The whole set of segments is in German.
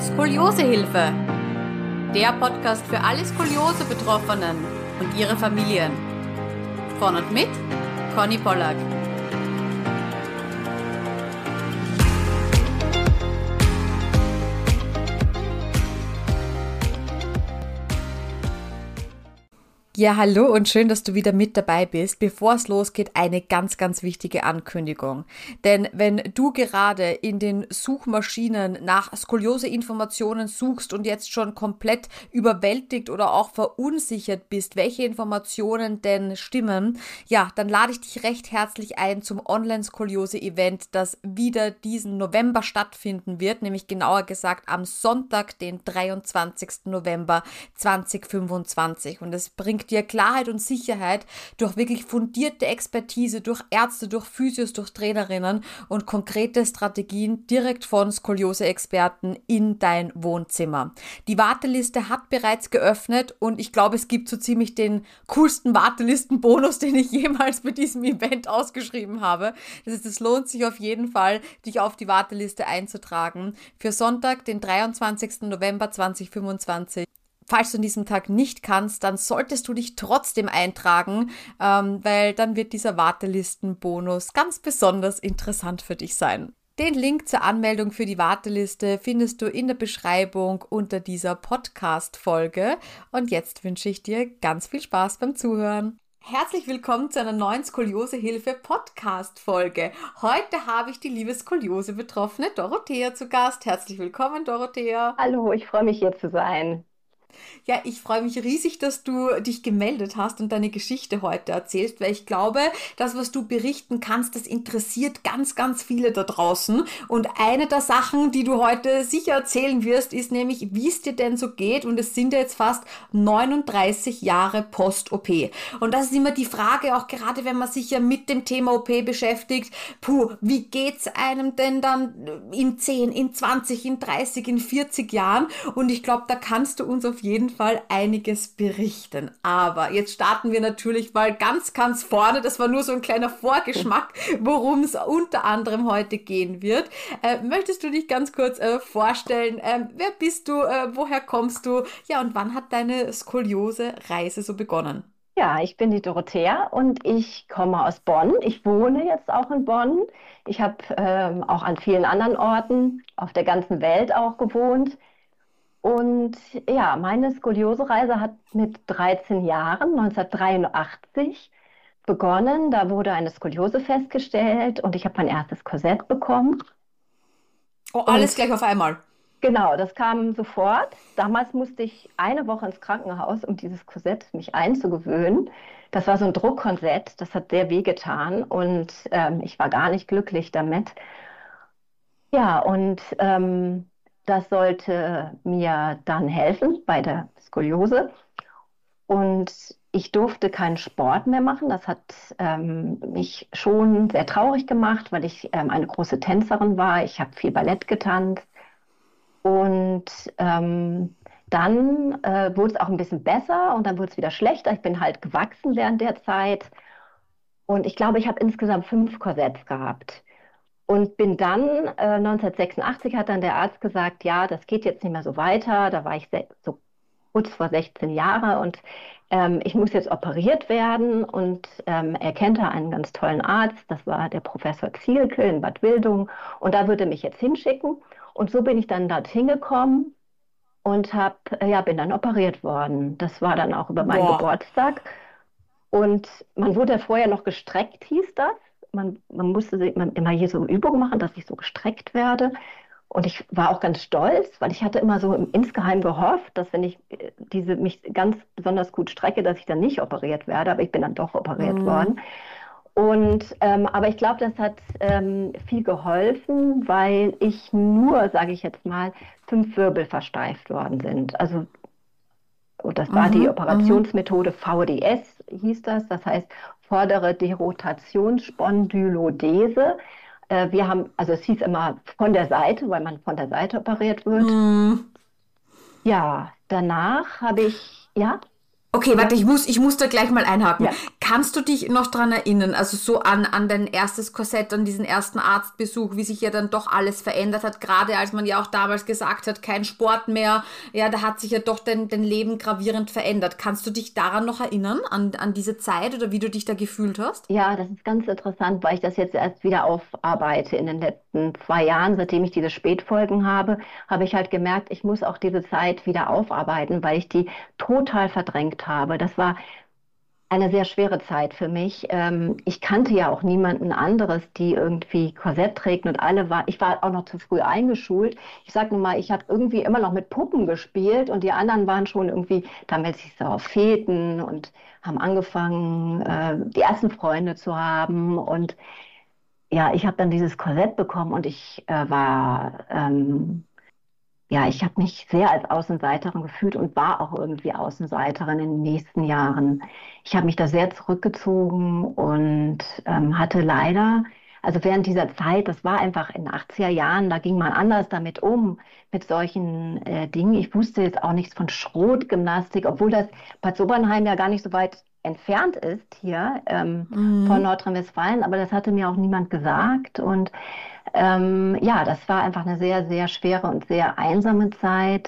Skoliosehilfe, der Podcast für alle Skoliose-Betroffenen und ihre Familien. Von und mit Conny Pollack. Ja, hallo und schön, dass du wieder mit dabei bist. Bevor es losgeht, eine ganz, ganz wichtige Ankündigung. Denn wenn du gerade in den Suchmaschinen nach Skoliose-Informationen suchst und jetzt schon komplett überwältigt oder auch verunsichert bist, welche Informationen denn stimmen, ja, dann lade ich dich recht herzlich ein zum Online-Skoliose-Event, das wieder diesen November stattfinden wird, nämlich genauer gesagt am Sonntag, den 23. November 2025. Und es bringt dir Klarheit und Sicherheit durch wirklich fundierte Expertise, durch Ärzte, durch Physios, durch Trainerinnen und konkrete Strategien direkt von Skoliose-Experten in dein Wohnzimmer. Die Warteliste hat bereits geöffnet und ich glaube, es gibt so ziemlich den coolsten Wartelistenbonus, den ich jemals bei diesem Event ausgeschrieben habe. Das heißt, es lohnt sich auf jeden Fall, dich auf die Warteliste einzutragen. Für Sonntag, den 23. November 2025. Falls du an diesem Tag nicht kannst, dann solltest du dich trotzdem eintragen, weil dann wird dieser Wartelistenbonus ganz besonders interessant für dich sein. Den Link zur Anmeldung für die Warteliste findest du in der Beschreibung unter dieser Podcast-Folge. Und jetzt wünsche ich dir ganz viel Spaß beim Zuhören. Herzlich willkommen zu einer neuen Skoliosehilfe-Podcast-Folge. Heute habe ich die liebe Skoliose-Betroffene Dorothea zu Gast. Herzlich willkommen, Dorothea. Hallo, ich freue mich hier zu sein. Ja, ich freue mich riesig, dass du dich gemeldet hast und deine Geschichte heute erzählst, weil ich glaube, das, was du berichten kannst, das interessiert ganz, ganz viele da draußen. Und eine der Sachen, die du heute sicher erzählen wirst, ist nämlich, wie es dir denn so geht. Und es sind ja jetzt fast 39 Jahre Post-OP. Und das ist immer die Frage, auch gerade wenn man sich ja mit dem Thema OP beschäftigt, wie geht's einem denn dann in 10, in 20, in 30, in 40 Jahren? Und ich glaube, da kannst du uns auf jeden Fall einiges berichten. Aber jetzt starten wir natürlich mal ganz, ganz vorne. Das war nur so ein kleiner Vorgeschmack, worum es unter anderem heute gehen wird. Möchtest du dich ganz kurz vorstellen? Wer bist du? Woher kommst du? Ja, und wann hat deine Skoliose-Reise so begonnen? Ja, ich bin die Dorothea und ich komme aus Bonn. Ich wohne jetzt auch in Bonn. Ich habe auch an vielen anderen Orten auf der ganzen Welt auch gewohnt. Und ja, meine Skoliose-Reise hat mit 13 Jahren, 1983, begonnen. Da wurde eine Skoliose festgestellt und ich habe mein erstes Korsett bekommen. Oh, alles Und gleich auf einmal. genau, das kam sofort. Damals musste ich eine Woche ins Krankenhaus, um dieses Korsett mich einzugewöhnen. Das war so ein Druckkorsett, das hat sehr wehgetan und ich war gar nicht glücklich damit. Ja, und das sollte mir dann helfen bei der Skoliose. Und ich durfte keinen Sport mehr machen. Das hat mich schon sehr traurig gemacht, weil ich eine große Tänzerin war. Ich habe viel Ballett getanzt. Und dann wurde es auch ein bisschen besser und dann wurde es wieder schlechter. Ich bin halt gewachsen während der Zeit. Und ich glaube, ich habe insgesamt 5 Korsetts gehabt. Und bin dann, 1986 hat dann der Arzt gesagt, ja, das geht jetzt nicht mehr so weiter. Da war ich so kurz vor 16 Jahre und ich muss jetzt operiert werden. Und er kennt da einen ganz tollen Arzt, das war der Professor Zielke in Bad Wildung. Und da würde er mich jetzt hinschicken. Und so bin ich dann dorthin gekommen und bin dann operiert worden. Das war dann auch über meinen Boah. Geburtstag. Und man wurde vorher noch gestreckt, hieß das. Man musste immer hier so Übungen machen, dass ich so gestreckt werde. Und ich war auch ganz stolz, weil ich hatte immer so insgeheim gehofft, dass wenn ich mich ganz besonders gut strecke, dass ich dann nicht operiert werde. Aber ich bin dann doch operiert Mm. worden. Aber ich glaube, das hat viel geholfen, weil ich nur, sage ich jetzt mal, 5 Wirbel versteift worden sind. Also und das war die Mhm, mhm. Operationsmethode VDS, hieß das. Das heißt vordere Derotationsspondylodese. Also es hieß immer von der Seite, weil man von der Seite operiert wird. Mm. Ja, danach habe ich, ja. Okay, warte, ich muss da gleich mal einhaken. Ja. Kannst du dich noch dran erinnern, also so an dein erstes Korsett, an diesen ersten Arztbesuch, wie sich ja dann doch alles verändert hat, gerade als man ja auch damals gesagt hat, kein Sport mehr, ja, da hat sich ja doch dein Leben gravierend verändert. Kannst du dich daran noch erinnern, an diese Zeit oder wie du dich da gefühlt hast? Ja, das ist ganz interessant, weil ich das jetzt erst wieder aufarbeite in den letzten 2 Jahren. Seitdem ich diese Spätfolgen habe, habe ich halt gemerkt, ich muss auch diese Zeit wieder aufarbeiten, weil ich die total verdrängt habe. Das war eine sehr schwere Zeit für mich. Ich kannte ja auch niemanden anderes, die irgendwie Korsett trägt und ich war auch noch zu früh eingeschult. Ich sag nur mal, ich habe irgendwie immer noch mit Puppen gespielt und die anderen waren schon irgendwie, damals hieß es auch Feten und haben angefangen, die ersten Freunde zu haben. Und ja, ich habe dann dieses Korsett bekommen und ja, ich habe mich sehr als Außenseiterin gefühlt und war auch irgendwie Außenseiterin in den nächsten Jahren. Ich habe mich da sehr zurückgezogen und hatte leider, also während dieser Zeit, das war einfach in den 80er Jahren, da ging man anders damit um, mit solchen Dingen. Ich wusste jetzt auch nichts von Schrotgymnastik, obwohl das Bad Sobernheim ja gar nicht so weit entfernt ist hier von Mhm. Nordrhein-Westfalen, aber das hatte mir auch niemand gesagt. Und ja, das war einfach eine sehr, sehr schwere und sehr einsame Zeit,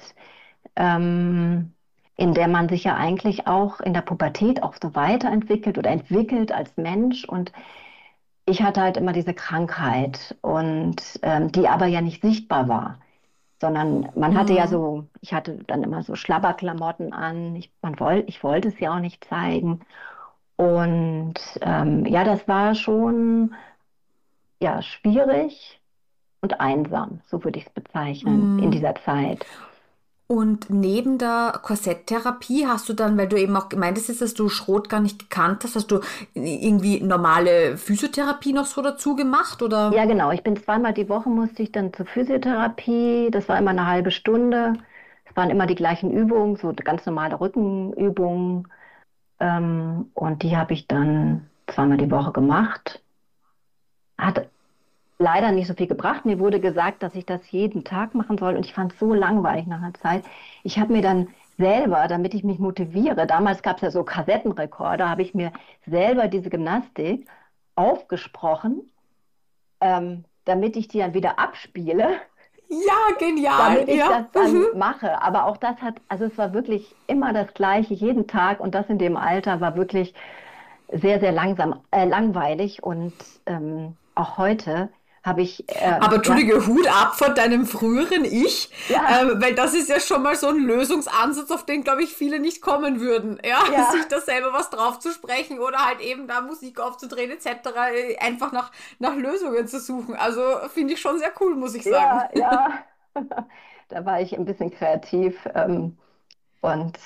ähm, in der man sich ja eigentlich auch in der Pubertät auch so weiterentwickelt oder entwickelt als Mensch. Und ich hatte halt immer diese Krankheit und die aber ja nicht sichtbar war, sondern man hatte ja Mhm. so, ich hatte dann immer so Schlabberklamotten an. Ich wollte es ja auch nicht zeigen. Und ja, das war schon ja schwierig und einsam, so würde ich es bezeichnen, in Mhm. dieser Zeit. Und neben der Korsetttherapie hast du dann, weil du eben auch meintest, jetzt, dass du Schrot gar nicht gekannt hast, hast du irgendwie normale Physiotherapie noch so dazu gemacht oder? Ja, genau. Ich bin zweimal die Woche musste ich dann zur Physiotherapie. Das war immer eine halbe Stunde. Es waren immer die gleichen Übungen, so ganz normale Rückenübungen. Und die habe ich dann zweimal die Woche gemacht. Hat leider nicht so viel gebracht. Mir wurde gesagt, dass ich das jeden Tag machen soll. Und ich fand es so langweilig nach einer Zeit. Ich habe mir dann selber, damit ich mich motiviere, damals gab es ja so Kassettenrekorder, habe ich mir selber diese Gymnastik aufgesprochen, damit ich die dann wieder abspiele, Ja, genial, damit ich ja. das dann mache. Aber auch das hat, also es war wirklich immer das Gleiche, jeden Tag. Und das in dem Alter war wirklich sehr, sehr langweilig. Und auch heute habe ich, Aber ja, entschuldige, Hut ab von deinem früheren Ich, ja, weil das ist ja schon mal so ein Lösungsansatz, auf den, glaube ich, viele nicht kommen würden. Ja, sich ja, da selber was drauf zu sprechen oder halt eben da Musik aufzudrehen etc., einfach nach Lösungen zu suchen. Also finde ich schon sehr cool, muss ich sagen. ja, ja. Da war ich ein bisschen kreativ. Und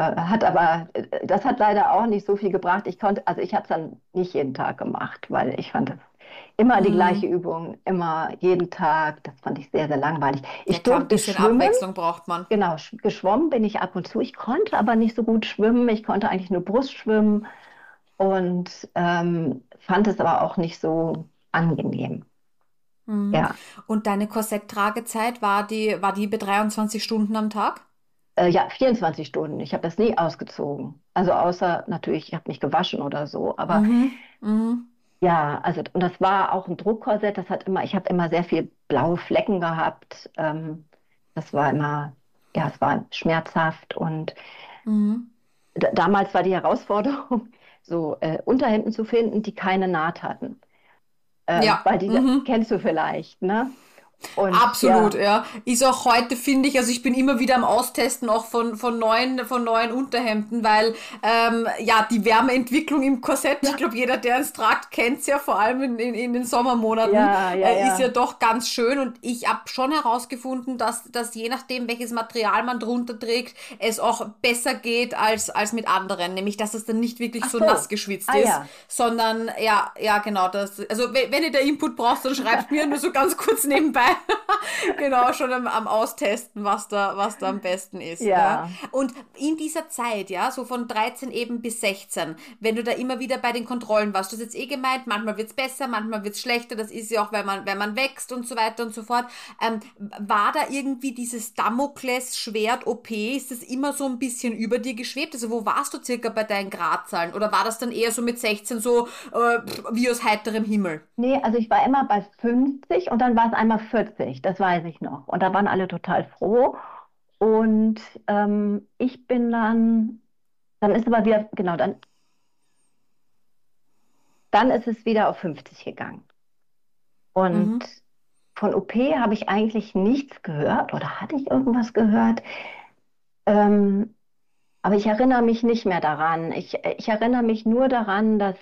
das hat leider auch nicht so viel gebracht. Also ich habe es dann nicht jeden Tag gemacht, weil ich fand es immer die gleiche Mm, Übung, immer jeden Tag. Das fand ich sehr, sehr langweilig. ja Ich klar, ein durfte bisschen schwimmen, Abwechslung braucht man. genau, geschwommen bin ich ab und zu. Ich konnte aber nicht so gut schwimmen. Ich konnte eigentlich nur Brustschwimmen und fand es aber auch nicht so angenehm. Mm. Ja. Und deine Korsetttragezeit war die bei 23 Stunden am Tag? Ja, 24 Stunden. Ich habe das nie ausgezogen. Also außer natürlich, ich habe mich gewaschen oder so. Aber Mhm. Mhm. ja, also und das war auch ein Druckkorsett. Ich habe immer sehr viel blaue Flecken gehabt. Das war immer, ja, es war schmerzhaft. Und Mhm. damals war die Herausforderung, so Unterhemden zu finden, die keine Naht hatten. Ja. Weil diese, Mhm. kennst du vielleicht, ne? Und Absolut, ja, ja. Ist auch heute, finde ich, also ich bin immer wieder am Austesten auch von neuen Unterhemden, weil ja, die Wärmeentwicklung im Korsett, ich ja, glaube, jeder, der es tragt, kennt es ja, vor allem in den Sommermonaten, ja, ja, ist ja ja. doch ganz schön. Und ich habe schon herausgefunden, dass je nachdem, welches Material man drunter trägt, es auch besser geht als mit anderen. Nämlich, dass es dann nicht wirklich Ach so nass so. geschwitzt Ah ist, ja. sondern ja, ja, genau. Also wenn ihr da Input braucht, dann schreibt mir nur so ganz kurz nebenbei. Genau, schon am Austesten, was da am besten ist, ja. Ja. Und in dieser Zeit, ja, so von 13 eben bis 16, wenn du da immer wieder bei den Kontrollen warst, du hast jetzt eh gemeint, manchmal wird's besser, manchmal wird's schlechter, das ist ja auch, wenn man wächst und so weiter und so fort. War da irgendwie dieses Damoklesschwert-OP, ist das immer so ein bisschen über dir geschwebt? Also wo warst du circa bei deinen Gradzahlen? Oder war das dann eher so mit 16 so wie aus heiterem Himmel? Nee, also ich war immer bei 50 und dann war es einmal 40, das weiß ich noch. Und da waren alle total froh. Und ich bin dann ist aber wieder, genau, dann ist es wieder auf 50 gegangen. Und Mhm. von OP habe ich eigentlich nichts gehört oder hatte ich irgendwas gehört? Ähm, aber ich erinnere mich nicht mehr daran. Ich erinnere mich nur daran, dass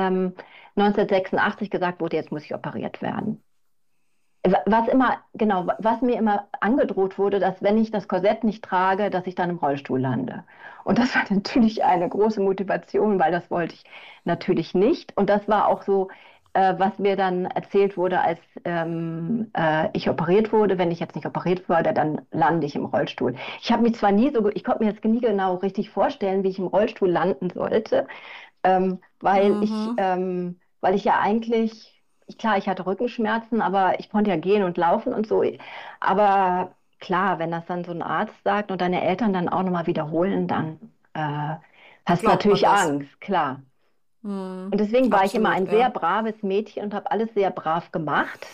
1986 gesagt wurde, jetzt muss ich operiert werden. Was immer, genau, was mir immer angedroht wurde, dass wenn ich das Korsett nicht trage, dass ich dann im Rollstuhl lande. Und das war natürlich eine große Motivation, weil das wollte ich natürlich nicht. Und das war auch so, was mir dann erzählt wurde, als ich operiert wurde. Wenn ich jetzt nicht operiert wurde, dann lande ich im Rollstuhl. Ich habe mich zwar nie so, ich konnte mir jetzt nie genau richtig vorstellen, wie ich im Rollstuhl landen sollte, Mhm. weil ich ja eigentlich, klar, ich hatte Rückenschmerzen, aber ich konnte ja gehen und laufen und so. Aber klar, wenn das dann so ein Arzt sagt und deine Eltern dann auch nochmal wiederholen, dann hast du Glaubt man natürlich das? Angst, klar. Und Mhm. deswegen war ich immer Absolut, ein sehr ja. braves Mädchen und habe alles sehr brav gemacht.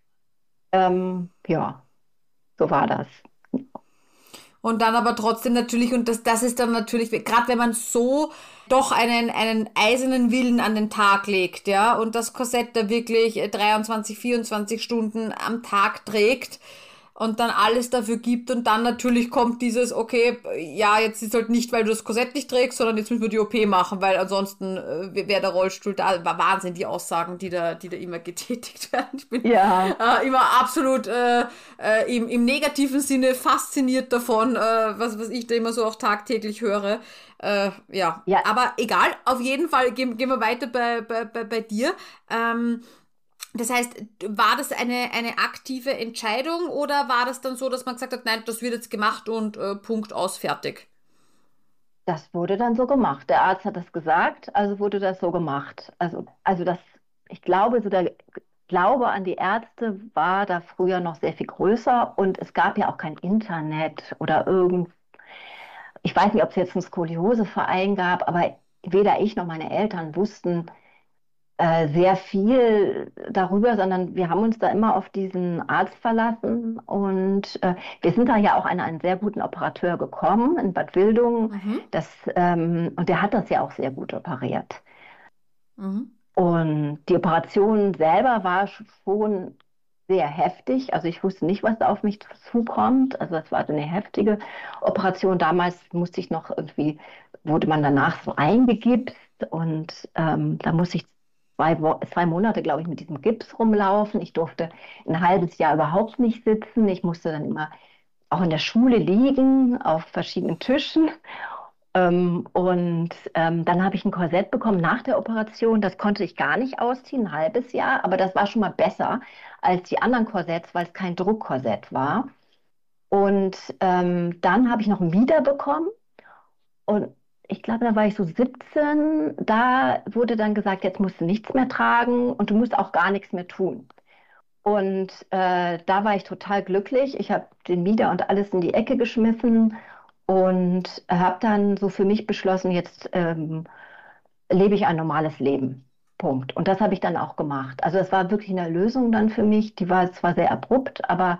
Ja, so war das. Und dann aber trotzdem natürlich, und das ist dann natürlich, gerade wenn man so doch einen eisernen Willen an den Tag legt, ja, und das Korsett da wirklich 23, 24 Stunden am Tag trägt und dann alles dafür gibt und dann natürlich kommt dieses, okay, ja, jetzt ist halt nicht, weil du das Korsett nicht trägst, sondern jetzt müssen wir die OP machen, weil ansonsten wäre der Rollstuhl da. War Wahnsinn, die Aussagen, die da immer getätigt werden. Ich bin Ja, immer absolut im negativen Sinne fasziniert davon, was ich da immer so auch tagtäglich höre. Ja, ja, aber egal, auf jeden Fall gehen wir weiter bei dir. Das heißt, war das eine aktive Entscheidung oder war das dann so, dass man gesagt hat, nein, das wird jetzt gemacht und Punkt aus, fertig? das wurde dann so gemacht. Der Arzt hat das gesagt, also wurde das so gemacht. Also das, ich glaube, so der Glaube an die Ärzte war da früher noch sehr viel größer und es gab ja auch kein Internet oder ich weiß nicht, ob es jetzt einen Skolioseverein gab, aber weder ich noch meine Eltern wussten sehr viel darüber, sondern wir haben uns da immer auf diesen Arzt verlassen und wir sind da ja auch an einen sehr guten Operateur gekommen in Bad Wildungen. Mhm. Und der hat das ja auch sehr gut operiert. Mhm. Und die Operation selber war schon sehr heftig. Also ich wusste nicht, was da auf mich zukommt. Also das war so eine heftige Operation. Damals musste ich noch irgendwie, wurde man danach so eingegipst und da musste ich 2 Monate, glaube ich, mit diesem Gips rumlaufen. Ich durfte ein halbes Jahr überhaupt nicht sitzen. Ich musste dann immer auch in der Schule liegen, auf verschiedenen Tischen. Dann habe ich ein Korsett bekommen nach der Operation. Das konnte ich gar nicht ausziehen, ein halbes Jahr, aber das war schon mal besser als die anderen Korsetts, weil es kein Druckkorsett war. Und dann habe ich noch ein Mieder bekommen und ich glaube, da war ich so 17. Da wurde dann gesagt, jetzt musst du nichts mehr tragen und du musst auch gar nichts mehr tun. Und da war ich total glücklich. Ich habe den Mieder und alles in die Ecke geschmissen und habe dann so für mich beschlossen, jetzt lebe ich ein normales Leben. Punkt. Und das habe ich dann auch gemacht. Also es war wirklich eine Lösung dann für mich. Die war zwar sehr abrupt, aber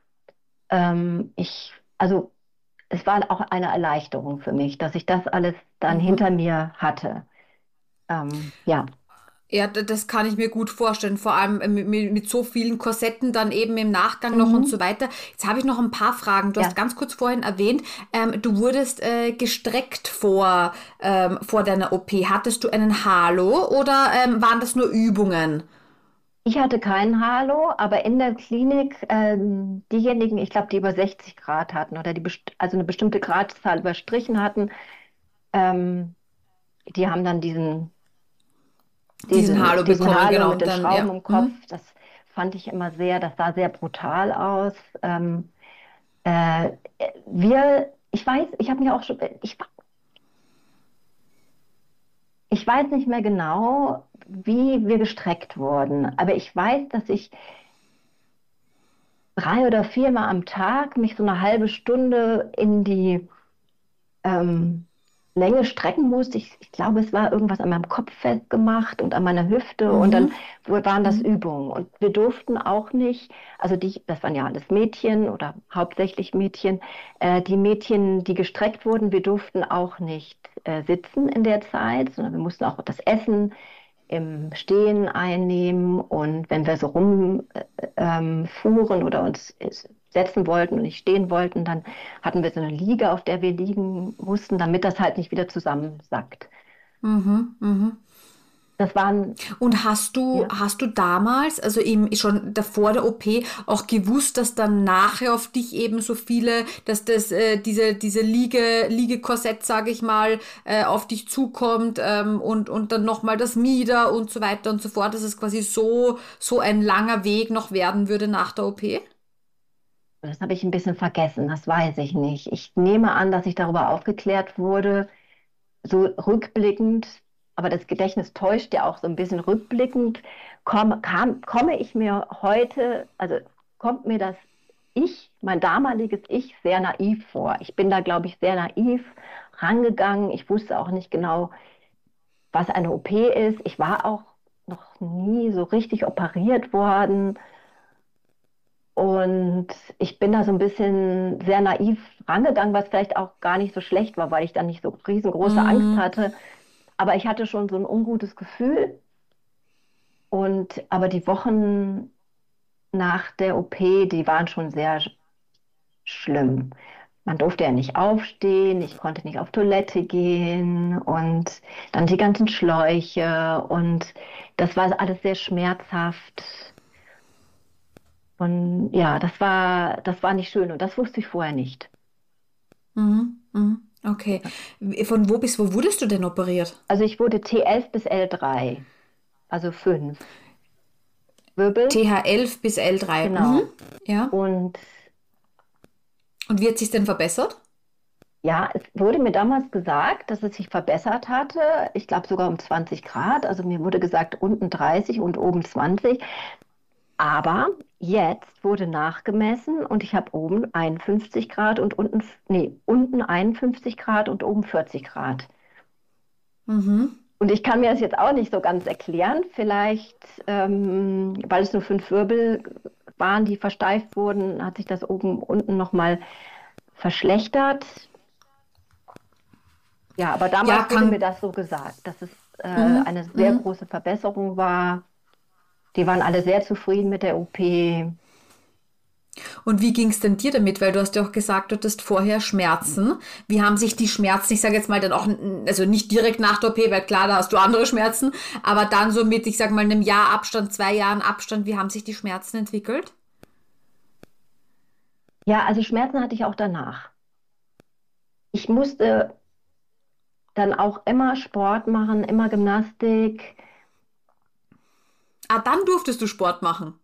also es war auch eine Erleichterung für mich, dass ich das alles dann hinter Mhm. mir hatte. Ja. Ja, das kann ich mir gut vorstellen, vor allem mit so vielen Korsetten dann eben im Nachgang noch und so Mhm. weiter. Jetzt habe ich noch ein paar Fragen. Du hast Ja. ganz kurz vorhin erwähnt, du wurdest gestreckt vor deiner OP. Hattest du einen Halo oder waren das nur Übungen? Ich hatte kein Halo, aber in der Klinik diejenigen, ich glaube, die über 60 Grad hatten oder also eine bestimmte Gradzahl überstrichen hatten, ähm, die haben dann Diesen Halo diesen bekommen, Halo genau. mit Und den dann, Schrauben ja. im Kopf. Mhm. Das fand ich immer sehr, das sah sehr brutal aus. Äh, ich weiß, ich habe mir auch schon, ich weiß nicht mehr genau, wie wir gestreckt wurden, aber ich weiß, dass ich 3 oder 4 Mal am Tag mich so eine halbe Stunde in die ähm, Länge strecken musste. Ich glaube, es war irgendwas an meinem Kopf festgemacht und an meiner Hüfte und dann Mhm. waren das Mhm. Übungen. Und wir durften auch nicht, also das waren ja alles Mädchen oder hauptsächlich Mädchen, die Mädchen, die gestreckt wurden, wir durften auch nicht sitzen in der Zeit, sondern wir mussten auch das Essen im Stehen einnehmen und wenn wir so fuhren oder uns setzen wollten und nicht stehen wollten, dann hatten wir so eine Liege, auf der wir liegen mussten, damit das halt nicht wieder zusammensackt. Mhm. Mhm. Das waren, Und ja, hast du damals, also eben schon davor der OP, auch gewusst, dass dann nachher auf dich eben so viele, dass diese Liegekorsett, sage ich mal, auf dich zukommt und dann nochmal das Mieder und so weiter und so fort, dass es quasi so ein langer Weg noch werden würde nach der OP? das habe ich ein bisschen vergessen, das weiß ich nicht. Ich nehme an, dass ich darüber aufgeklärt wurde, so rückblickend, aber das Gedächtnis täuscht ja auch so ein bisschen rückblickend, komme ich mir heute, also kommt mir mein damaliges Ich, sehr naiv vor. Ich bin da, glaube ich, sehr naiv rangegangen. Ich wusste auch nicht genau, was eine OP ist. Ich war auch noch nie so richtig operiert worden. Und ich bin da so ein bisschen sehr naiv rangegangen, was vielleicht auch gar nicht so schlecht war, weil ich dann nicht so riesengroße Angst Mm, hatte. Aber ich hatte schon so ein ungutes Gefühl. Aber die Wochen nach der OP, die waren schon sehr schlimm. Man durfte ja nicht aufstehen, ich konnte nicht auf Toilette gehen und dann die ganzen Schläuche und das war alles sehr schmerzhaft. Und ja, das war nicht schön und das wusste ich vorher nicht. mhm, mhm, okay. Von wo bis wo wurdest du denn operiert? Also ich wurde T11 bis L3, also 5 Wirbel, TH11 bis L3. Mhm, genau. ja. Und Und wie hat sich denn verbessert? ja, es wurde mir damals gesagt, dass es sich verbessert hatte. Ich glaube sogar um 20 Grad. Also mir wurde gesagt, unten 30 und oben 20. Aber jetzt wurde nachgemessen und ich habe oben 51 Grad und unten 51 Grad und oben 40 Grad. Mhm. Und ich kann mir das jetzt auch nicht so ganz erklären. Vielleicht, weil es nur 5 Wirbel waren, die versteift wurden, hat sich das oben unten nochmal verschlechtert. Ja, aber Ja, damals wurde mir kann. das so gesagt, dass es Mhm, eine sehr mhm. große Verbesserung war. Die waren alle sehr zufrieden mit der OP. Und wie ging es denn dir damit? Weil du hast ja auch gesagt, du hattest vorher Schmerzen. Wie haben sich die Schmerzen, ich sage jetzt mal dann auch, also nicht direkt nach der OP, weil klar, da hast du andere Schmerzen, aber dann so mit, ich sag mal, einem Jahr Abstand, 2 Jahren Abstand, wie haben sich die Schmerzen entwickelt? Ja, also Schmerzen hatte ich auch danach. Ich musste dann auch immer Sport machen, immer Gymnastik. Ah, dann durftest du Sport machen.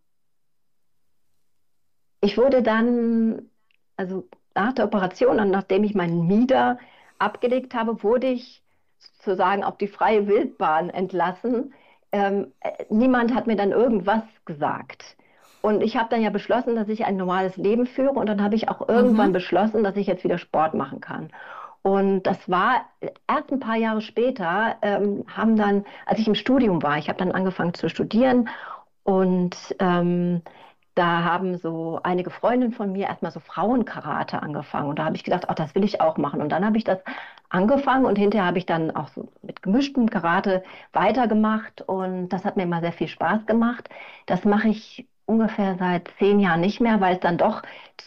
Ich wurde dann, also nach der Operation und nachdem ich meinen Mieder abgelegt habe, wurde ich sozusagen auf die freie Wildbahn entlassen. Niemand hat mir dann irgendwas gesagt. Und ich habe dann ja beschlossen, dass ich ein normales Leben führe. Und dann habe ich auch irgendwann Mhm. beschlossen, dass ich jetzt wieder Sport machen kann. Und das war erst ein paar Jahre später, als ich im Studium war, ich habe dann angefangen zu studieren und da haben so einige Freundinnen von mir erstmal so Frauenkarate angefangen. Und da habe ich gedacht, ach, das will ich auch machen. Und dann habe ich das angefangen und hinterher habe ich dann auch so mit gemischtem Karate weitergemacht. Und das hat mir immer sehr viel Spaß gemacht. Das mache ich ungefähr seit 10 Jahren nicht mehr, weil es dann doch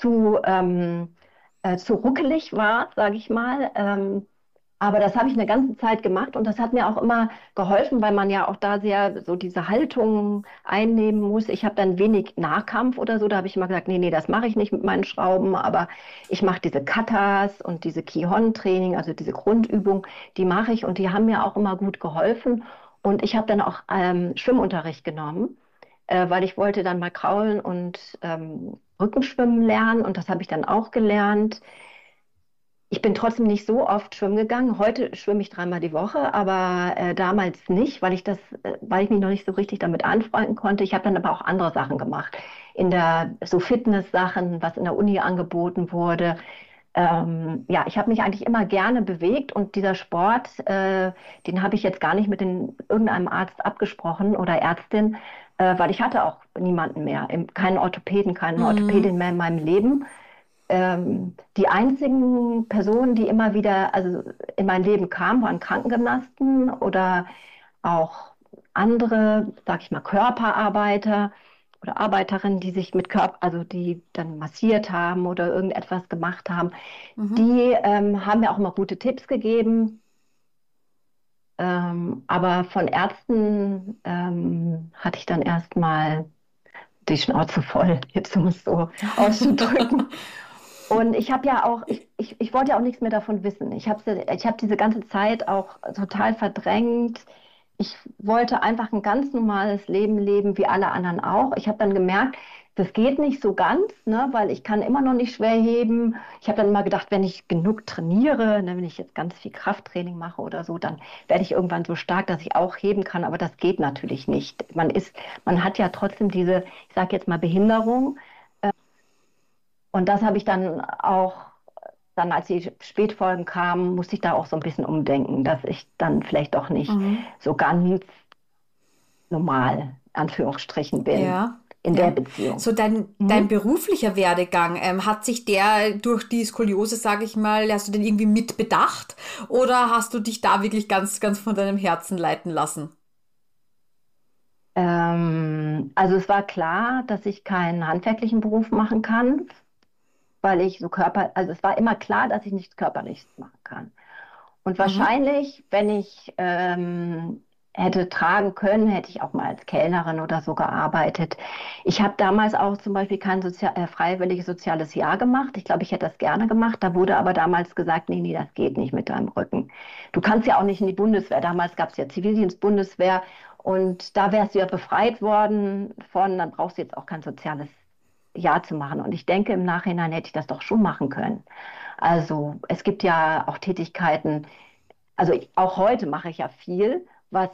zu ruckelig war, sage ich mal. Aber das habe ich eine ganze Zeit gemacht und das hat mir auch immer geholfen, weil man ja auch da sehr so diese Haltung einnehmen muss. Ich habe dann wenig Nahkampf oder so. Da habe ich immer gesagt, nee, nee, das mache ich nicht mit meinen Schrauben, aber ich mache diese Katas und diese Kihon-Training, also diese Grundübung, die mache ich und die haben mir auch immer gut geholfen. Und ich habe dann auch Schwimmunterricht genommen weil ich wollte dann mal kraulen und Rückenschwimmen lernen und das habe ich dann auch gelernt. Ich bin trotzdem nicht so oft schwimmen gegangen. Heute schwimme ich 3-mal die Woche, aber damals nicht, weil ich mich noch nicht so richtig damit anfreunden konnte. Ich habe dann aber auch andere Sachen gemacht. So Fitness-Sachen, was in der Uni angeboten wurde. Ja, ich habe mich eigentlich immer gerne bewegt und dieser Sport, den habe ich jetzt gar nicht mit irgendeinem Arzt abgesprochen oder Ärztin, weil ich hatte auch niemanden mehr, keinen Orthopäden, keine Mhm. Orthopädin mehr in meinem Leben. Die einzigen Personen, die immer wieder also in mein Leben kamen, waren Krankengymnasten oder auch andere, sag ich mal, Körperarbeiter oder Arbeiterinnen, die sich mit also die dann massiert haben oder irgendetwas gemacht haben. Mhm. Die haben mir auch immer gute Tipps gegeben. Aber von Ärzten hatte ich dann erstmal die Schnauze voll, jetzt um es so auszudrücken. Und ich habe ja auch, ich wollte ja auch nichts mehr davon wissen. Ich hab diese ganze Zeit auch total verdrängt. Ich wollte einfach ein ganz normales Leben leben, wie alle anderen auch. Ich habe dann gemerkt, das geht nicht so ganz, ne, weil ich kann immer noch nicht schwer heben. Ich habe dann mal gedacht, wenn ich genug trainiere, ne, wenn ich jetzt ganz viel Krafttraining mache oder so, dann werde ich irgendwann so stark, dass ich auch heben kann. Aber das geht natürlich nicht. Man hat ja trotzdem diese, ich sage jetzt mal Behinderung. Und das habe ich dann auch, dann als die Spätfolgen kamen, musste ich da auch so ein bisschen umdenken, dass ich dann vielleicht doch nicht Mhm. so ganz normal, Anführungsstrichen, bin Ja, in der ja. Beziehung. So dein Mhm. beruflicher Werdegang, hat sich der durch die Skoliose, sage ich mal, hast du den irgendwie mitbedacht oder hast du dich da wirklich ganz, ganz von deinem Herzen leiten lassen? Also es war klar, dass ich keinen handwerklichen Beruf machen kann, weil ich so also es war immer klar, dass ich nichts Körperliches machen kann. Und Mhm. wahrscheinlich, wenn ich hätte tragen können, hätte ich auch mal als Kellnerin oder so gearbeitet. Ich habe damals auch zum Beispiel kein freiwilliges soziales Jahr gemacht. Ich glaube, ich hätte das gerne gemacht. Da wurde aber damals gesagt, nee, nee, das geht nicht mit deinem Rücken. Du kannst ja auch nicht in die Bundeswehr. Damals gab es ja Zivildienst, Bundeswehr. Und da wärst du ja befreit worden von, dann brauchst du jetzt auch kein soziales Jahr zu machen. Und ich denke, im Nachhinein hätte ich das doch schon machen können. Also es gibt ja auch Tätigkeiten, auch heute mache ich ja viel,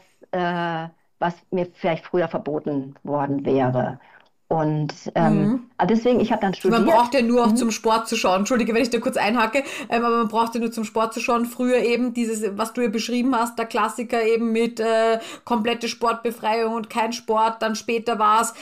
was mir vielleicht früher verboten worden wäre. Und Mhm. deswegen, ich habe dann Man studiert. braucht ja nur auch zum Mhm. Sport zu schauen. Entschuldige, wenn ich da kurz einhacke, aber man braucht ja nur zum Sport zu schauen. Früher eben dieses, was du ja beschrieben hast, der Klassiker eben mit komplette Sportbefreiung und kein Sport. Dann später war es,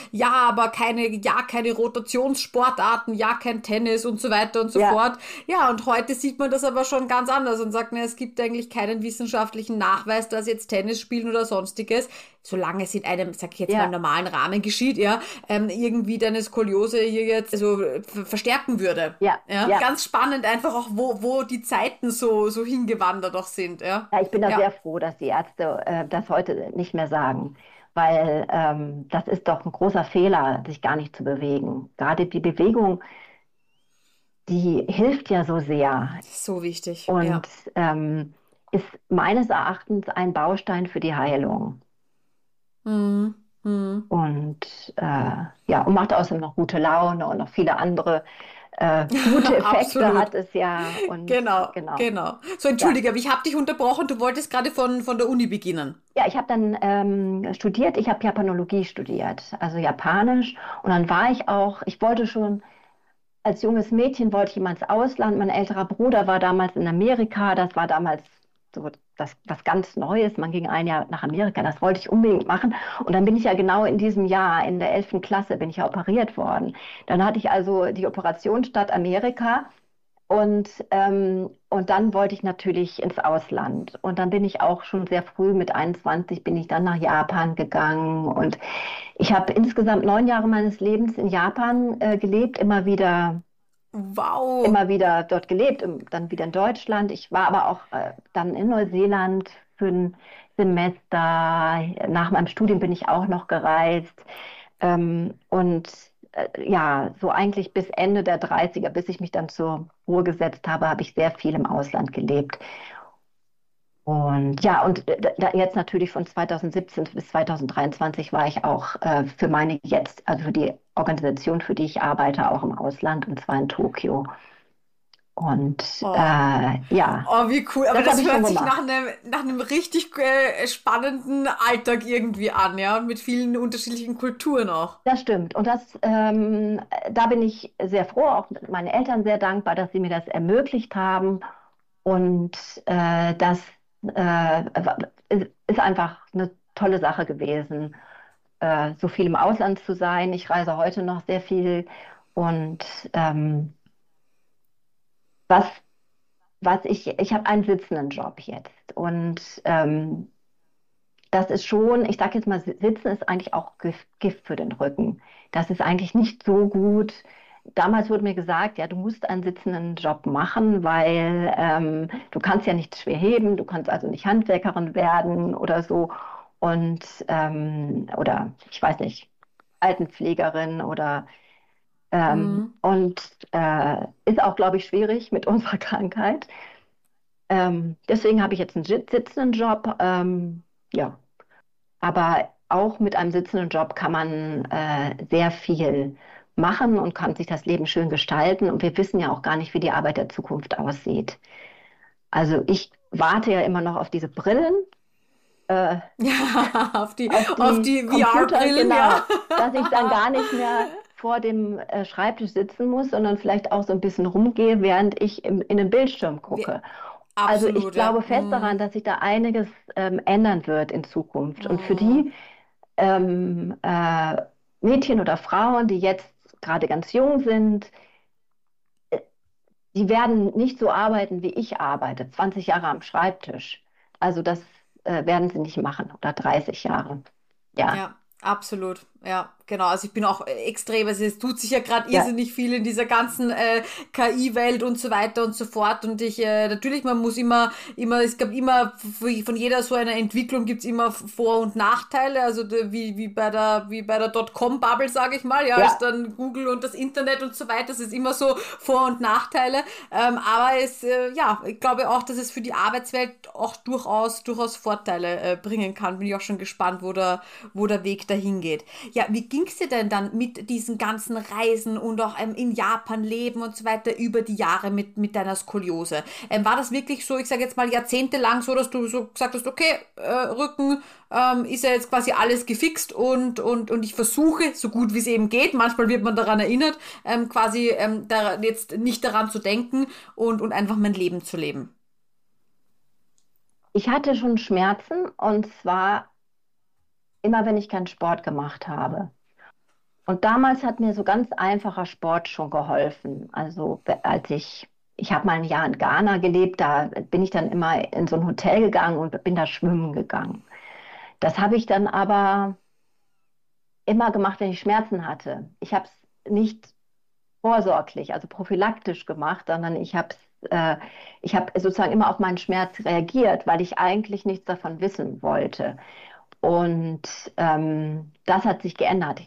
keine Rotationssportarten, ja, kein Tennis und so weiter und so Ja, fort. Ja, und heute sieht man das aber schon ganz anders und sagt, ne, es gibt eigentlich keinen wissenschaftlichen Nachweis, dass jetzt Tennis spielen oder sonstiges, solange es in einem, sag ich jetzt mal, ja, normalen Rahmen geschieht, ja, irgendwie deine Skoliose hier jetzt also verstärken würde. ja, Ja, ja. ganz spannend einfach auch, wo die Zeiten so hingewandert auch sind, ja. Ja, ich bin da Ja, sehr froh, dass die Ärzte das heute nicht mehr sagen, weil das ist doch ein großer Fehler, sich gar nicht zu bewegen. Gerade die Bewegung, die hilft ja so sehr so wichtig, und ja. ist meines Erachtens ein Baustein für die Heilung. Mhm. Mhm. Und ja, und macht außerdem noch gute Laune und noch viele andere gute Effekte Absolut. hat es ja. Und Genau, genau. genau. So, Ja, entschuldige, aber ich habe dich unterbrochen. Du wolltest gerade von der Uni beginnen. ja, ich habe dann studiert, ich habe Japanologie studiert, also Japanisch. Und dann war ich auch, ich wollte schon, als junges Mädchen wollte ich immer ins Ausland. Mein älterer Bruder war damals in Amerika. Das war damals so was ganz Neues. Man ging ein Jahr nach Amerika. Das wollte ich unbedingt machen. Und dann bin ich ja genau in diesem Jahr, in der 11. Klasse, bin ich ja operiert worden. Dann hatte ich also die Operation statt Amerika. Und dann wollte ich natürlich ins Ausland. Und dann bin ich auch schon sehr früh, mit 21, bin ich dann nach Japan gegangen. Und ich habe insgesamt 9 Jahre meines Lebens in Japan gelebt, Wow. immer wieder dort gelebt, dann wieder in Deutschland. Ich war aber auch dann in Neuseeland für ein Semester. Nach meinem Studium bin ich auch noch gereist. Und ja, so eigentlich bis Ende der 30er, bis ich mich dann zur Ruhe gesetzt habe, habe ich sehr viel im Ausland gelebt. Und ja, und jetzt natürlich von 2017 bis 2023 war ich auch für meine jetzt, also für die Organisation, für die ich arbeite, auch im Ausland, und zwar in Tokio. Und Oh. ja, Oh, wie cool. Aber das habe das ich schon hört sich gemacht. nach einem richtig spannenden Alltag irgendwie an, ja, und mit vielen unterschiedlichen Kulturen auch. Das stimmt. Und da bin ich sehr froh, auch meinen Eltern sehr dankbar, dass sie mir das ermöglicht haben. Und das ist einfach eine tolle Sache gewesen, so viel im Ausland zu sein. Ich reise heute noch sehr viel. Und ähm, was, ich habe einen sitzenden Job jetzt. Und das ist schon, ich sage jetzt mal, Sitzen ist eigentlich auch Gift für den Rücken. Das ist eigentlich nicht so gut. Damals wurde mir gesagt, ja, du musst einen sitzenden Job machen, weil du kannst ja nicht schwer heben, du kannst also nicht Handwerkerin werden oder so. Oder ich weiß nicht, Altenpflegerin Mhm. ist auch, glaube ich, schwierig mit unserer Krankheit. Deswegen habe ich jetzt einen sitzenden Job. Ja, aber auch mit einem sitzenden Job kann man sehr viel machen und kann sich das Leben schön gestalten. Und wir wissen ja auch gar nicht, wie die Arbeit der Zukunft aussieht. Also ich warte ja immer noch auf diese Brillen, äh, Ja, auf auf die die Computer, VR-Brillen, ja. genau, dass ich dann gar nicht mehr vor dem Schreibtisch sitzen muss, sondern vielleicht auch so ein bisschen rumgehe, während ich in den Bildschirm Wir, gucke. Also ich absolut, ja. glaube fest daran, Mhm. dass sich da einiges ändern wird in Zukunft. Und für Mhm. die ähm, äh, Mädchen oder Frauen, die jetzt gerade ganz jung sind, die werden nicht so arbeiten, wie ich arbeite, 20 Jahre am Schreibtisch. Also das werden sie nicht machen oder 30 Jahre. Ja, Ja, absolut. Ja, genau. Also ich bin auch extrem, also es tut sich ja gerade ja, irrsinnig viel in dieser ganzen KI-Welt und so weiter und so fort. Und natürlich, man muss es gab immer, von jeder so einer Entwicklung gibt's immer Vor- und Nachteile. Also wie bei der Dotcom-Bubble, sage ich mal, ja, als ja. dann Google und das Internet und so weiter, das ist immer so Vor- und Nachteile. Aber ja, ich glaube auch, dass es für die Arbeitswelt auch durchaus Vorteile bringen kann. Bin ich auch schon gespannt, wo der Weg dahin geht. Ja, wie ging es dir denn dann mit diesen ganzen Reisen und auch in Japan leben und so weiter über die Jahre mit deiner Skoliose? War das wirklich so, ich sage jetzt mal jahrzehntelang so, dass du so gesagt hast, okay, Rücken ist ja jetzt quasi alles gefixt und ich versuche, so gut wie es eben geht, manchmal wird man daran erinnert, quasi jetzt nicht daran zu denken und einfach mein Leben zu leben. Ich hatte schon Schmerzen, und zwar immer, wenn ich keinen Sport gemacht habe. Und damals hat mir so ganz einfacher Sport schon geholfen. Also ich habe mal ein Jahr in Ghana gelebt, da bin ich dann immer in so ein Hotel gegangen und bin da schwimmen gegangen. Das habe ich dann aber immer gemacht, wenn ich Schmerzen hatte. Ich habe es nicht vorsorglich, also prophylaktisch gemacht, sondern ich habe sozusagen immer auf meinen Schmerz reagiert, weil ich eigentlich nichts davon wissen wollte. Und das hat sich geändert.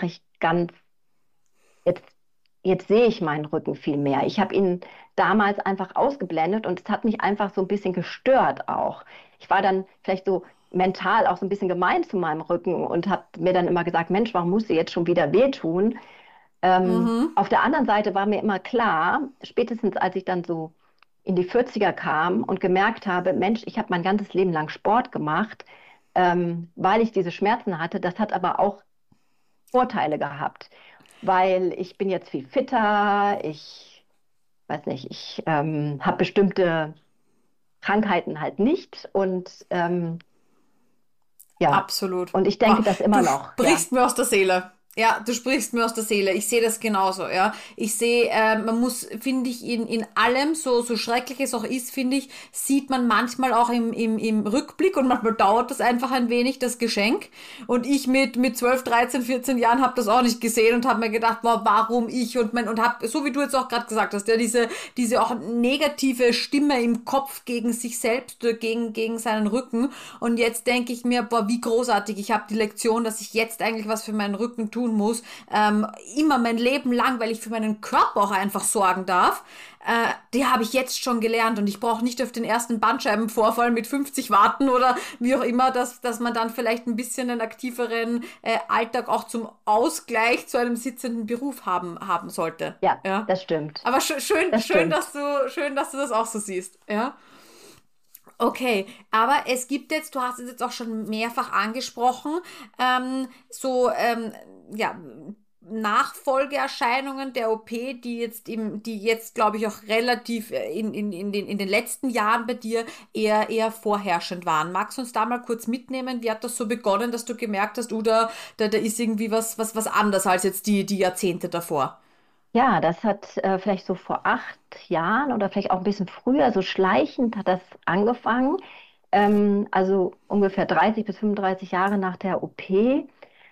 Jetzt, jetzt sehe ich meinen Rücken viel mehr. Ich habe ihn damals einfach ausgeblendet, und es hat mich einfach so ein bisschen gestört auch. Ich war dann vielleicht so mental auch so ein bisschen gemein zu meinem Rücken und habe mir dann immer gesagt, Mensch, warum muss sie jetzt schon wieder wehtun? Mhm. Auf der anderen Seite war mir immer klar, spätestens als ich dann so in die 40er kam und gemerkt habe, Mensch, ich habe mein ganzes Leben lang Sport gemacht, weil ich diese Schmerzen hatte. Das hat aber auch Vorteile gehabt, weil ich bin jetzt viel fitter, ich weiß nicht, ich habe bestimmte Krankheiten halt nicht, ja, Absolut. und ich Oh, denke das immer du noch, ja. sprichst mir aus der Seele. Ja, du sprichst mir aus der Seele. Ich sehe das genauso, ja. Ich sehe, man muss, finde ich, in allem, so schrecklich es auch ist, finde ich, sieht man manchmal auch im Rückblick und manchmal dauert das einfach ein wenig, das Geschenk. Und ich mit 12, 13, 14 Jahren habe das auch nicht gesehen und habe mir gedacht, boah, warum ich und habe, so wie du jetzt auch gerade gesagt hast, ja, diese auch negative Stimme im Kopf gegen sich selbst, gegen seinen Rücken. Und jetzt denke ich mir, boah, wie großartig, ich habe die Lektion, dass ich jetzt eigentlich was für meinen Rücken tue tun muss, immer mein Leben lang, weil ich für meinen Körper auch einfach sorgen darf, die habe ich jetzt schon gelernt und ich brauche nicht auf den ersten Bandscheibenvorfall mit 50 warten oder wie auch immer, dass man dann vielleicht ein bisschen einen aktiveren Alltag auch zum Ausgleich zu einem sitzenden Beruf haben sollte. Ja, Ja. das stimmt. Aber schön, Das stimmt. schön, dass du das auch so siehst. Ja. Okay, aber es gibt jetzt, du hast es jetzt auch schon mehrfach angesprochen, ja, Nachfolgeerscheinungen der OP, die jetzt, glaube ich, auch relativ in den letzten Jahren bei dir eher vorherrschend waren. Magst du uns da mal kurz mitnehmen? Wie hat das so begonnen, dass du gemerkt hast, da ist irgendwie was anders als jetzt die Jahrzehnte davor? Ja, das hat vielleicht so vor 8 Jahren oder vielleicht auch ein bisschen früher, so schleichend hat das angefangen. Also ungefähr 30 bis 35 Jahre nach der OP.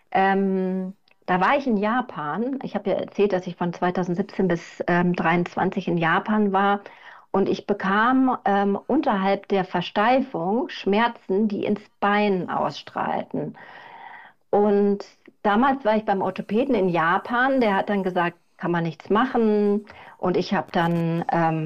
Ähm, Da war ich in Japan. Ich habe ja erzählt, dass ich von 2017 bis 23 in Japan war. Und ich bekam unterhalb der Versteifung Schmerzen, die ins Bein ausstrahlten. Und damals war ich beim Orthopäden in Japan, der hat dann gesagt, kann man nichts machen. Und ich habe dann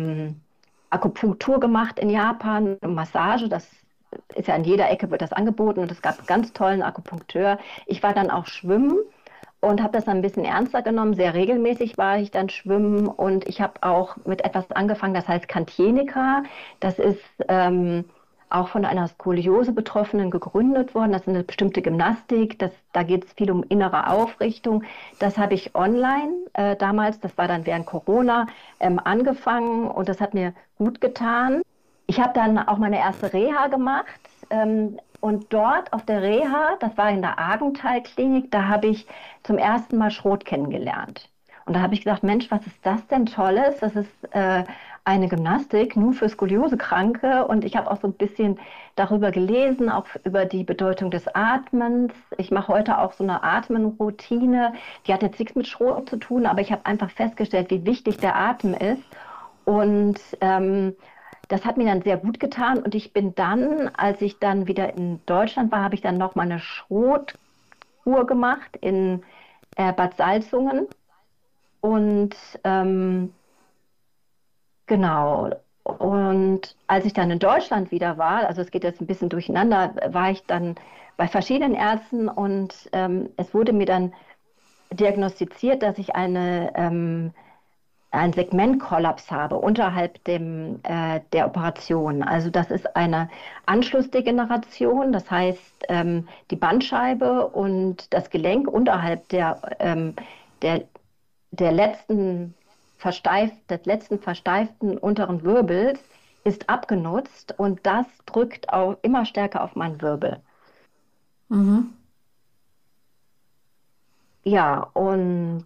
Akupunktur gemacht in Japan, Massage, das ist ja an jeder Ecke wird das angeboten und es gab einen ganz tollen Akupunkteur. Ich war dann auch schwimmen und habe das dann ein bisschen ernster genommen. Sehr regelmäßig war ich dann schwimmen und ich habe auch mit etwas angefangen, das heißt Kantjenika. Das ist auch von einer Skoliose-Betroffenen gegründet worden. Das ist eine bestimmte Gymnastik. Da geht es viel um innere Aufrichtung. Das habe ich online damals, das war dann während Corona, angefangen und das hat mir gut getan. Ich habe dann auch meine erste Reha gemacht. Und dort auf der Reha, das war in der Argental-Klinik, da habe ich zum ersten Mal Schrot kennengelernt. Und da habe ich gedacht, Mensch, was ist das denn Tolles? Das ist eine Gymnastik nur für Skoliose-Kranke. Und ich habe auch so ein bisschen darüber gelesen, auch über die Bedeutung des Atmens. Ich mache heute auch so eine Atmenroutine. Die hat jetzt nichts mit Schrot zu tun, aber ich habe einfach festgestellt, wie wichtig der Atem ist. Und das hat mir dann sehr gut getan und ich bin dann, als ich dann wieder in Deutschland war, habe ich dann noch mal eine Schrotkur gemacht in Bad Salzungen und genau. Und als ich dann in Deutschland wieder war, also es geht jetzt ein bisschen durcheinander, war ich dann bei verschiedenen Ärzten und es wurde mir dann diagnostiziert, dass ich einen Segmentkollaps habe unterhalb der Operation. Also das ist eine Anschlussdegeneration, das heißt die Bandscheibe und das Gelenk unterhalb der, der des letzten versteiften unteren Wirbels ist abgenutzt und das drückt auch immer stärker auf meinen Wirbel. Mhm. Ja, und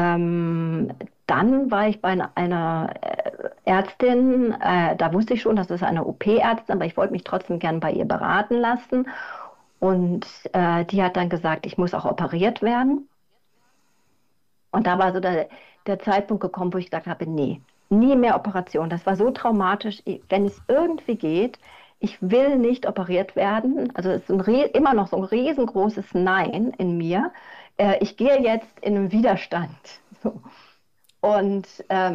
dann war ich bei einer Ärztin, da wusste ich schon, das ist eine OP-Ärztin, aber ich wollte mich trotzdem gern bei ihr beraten lassen. Und die hat dann gesagt, ich muss auch operiert werden. Und da war so der Zeitpunkt gekommen, wo ich gesagt habe, nee, nie mehr Operation. Das war so traumatisch. Wenn es irgendwie geht, ich will nicht operiert werden. Also es ist immer noch so ein riesengroßes Nein in mir. Ich gehe jetzt in einen Widerstand. So. Und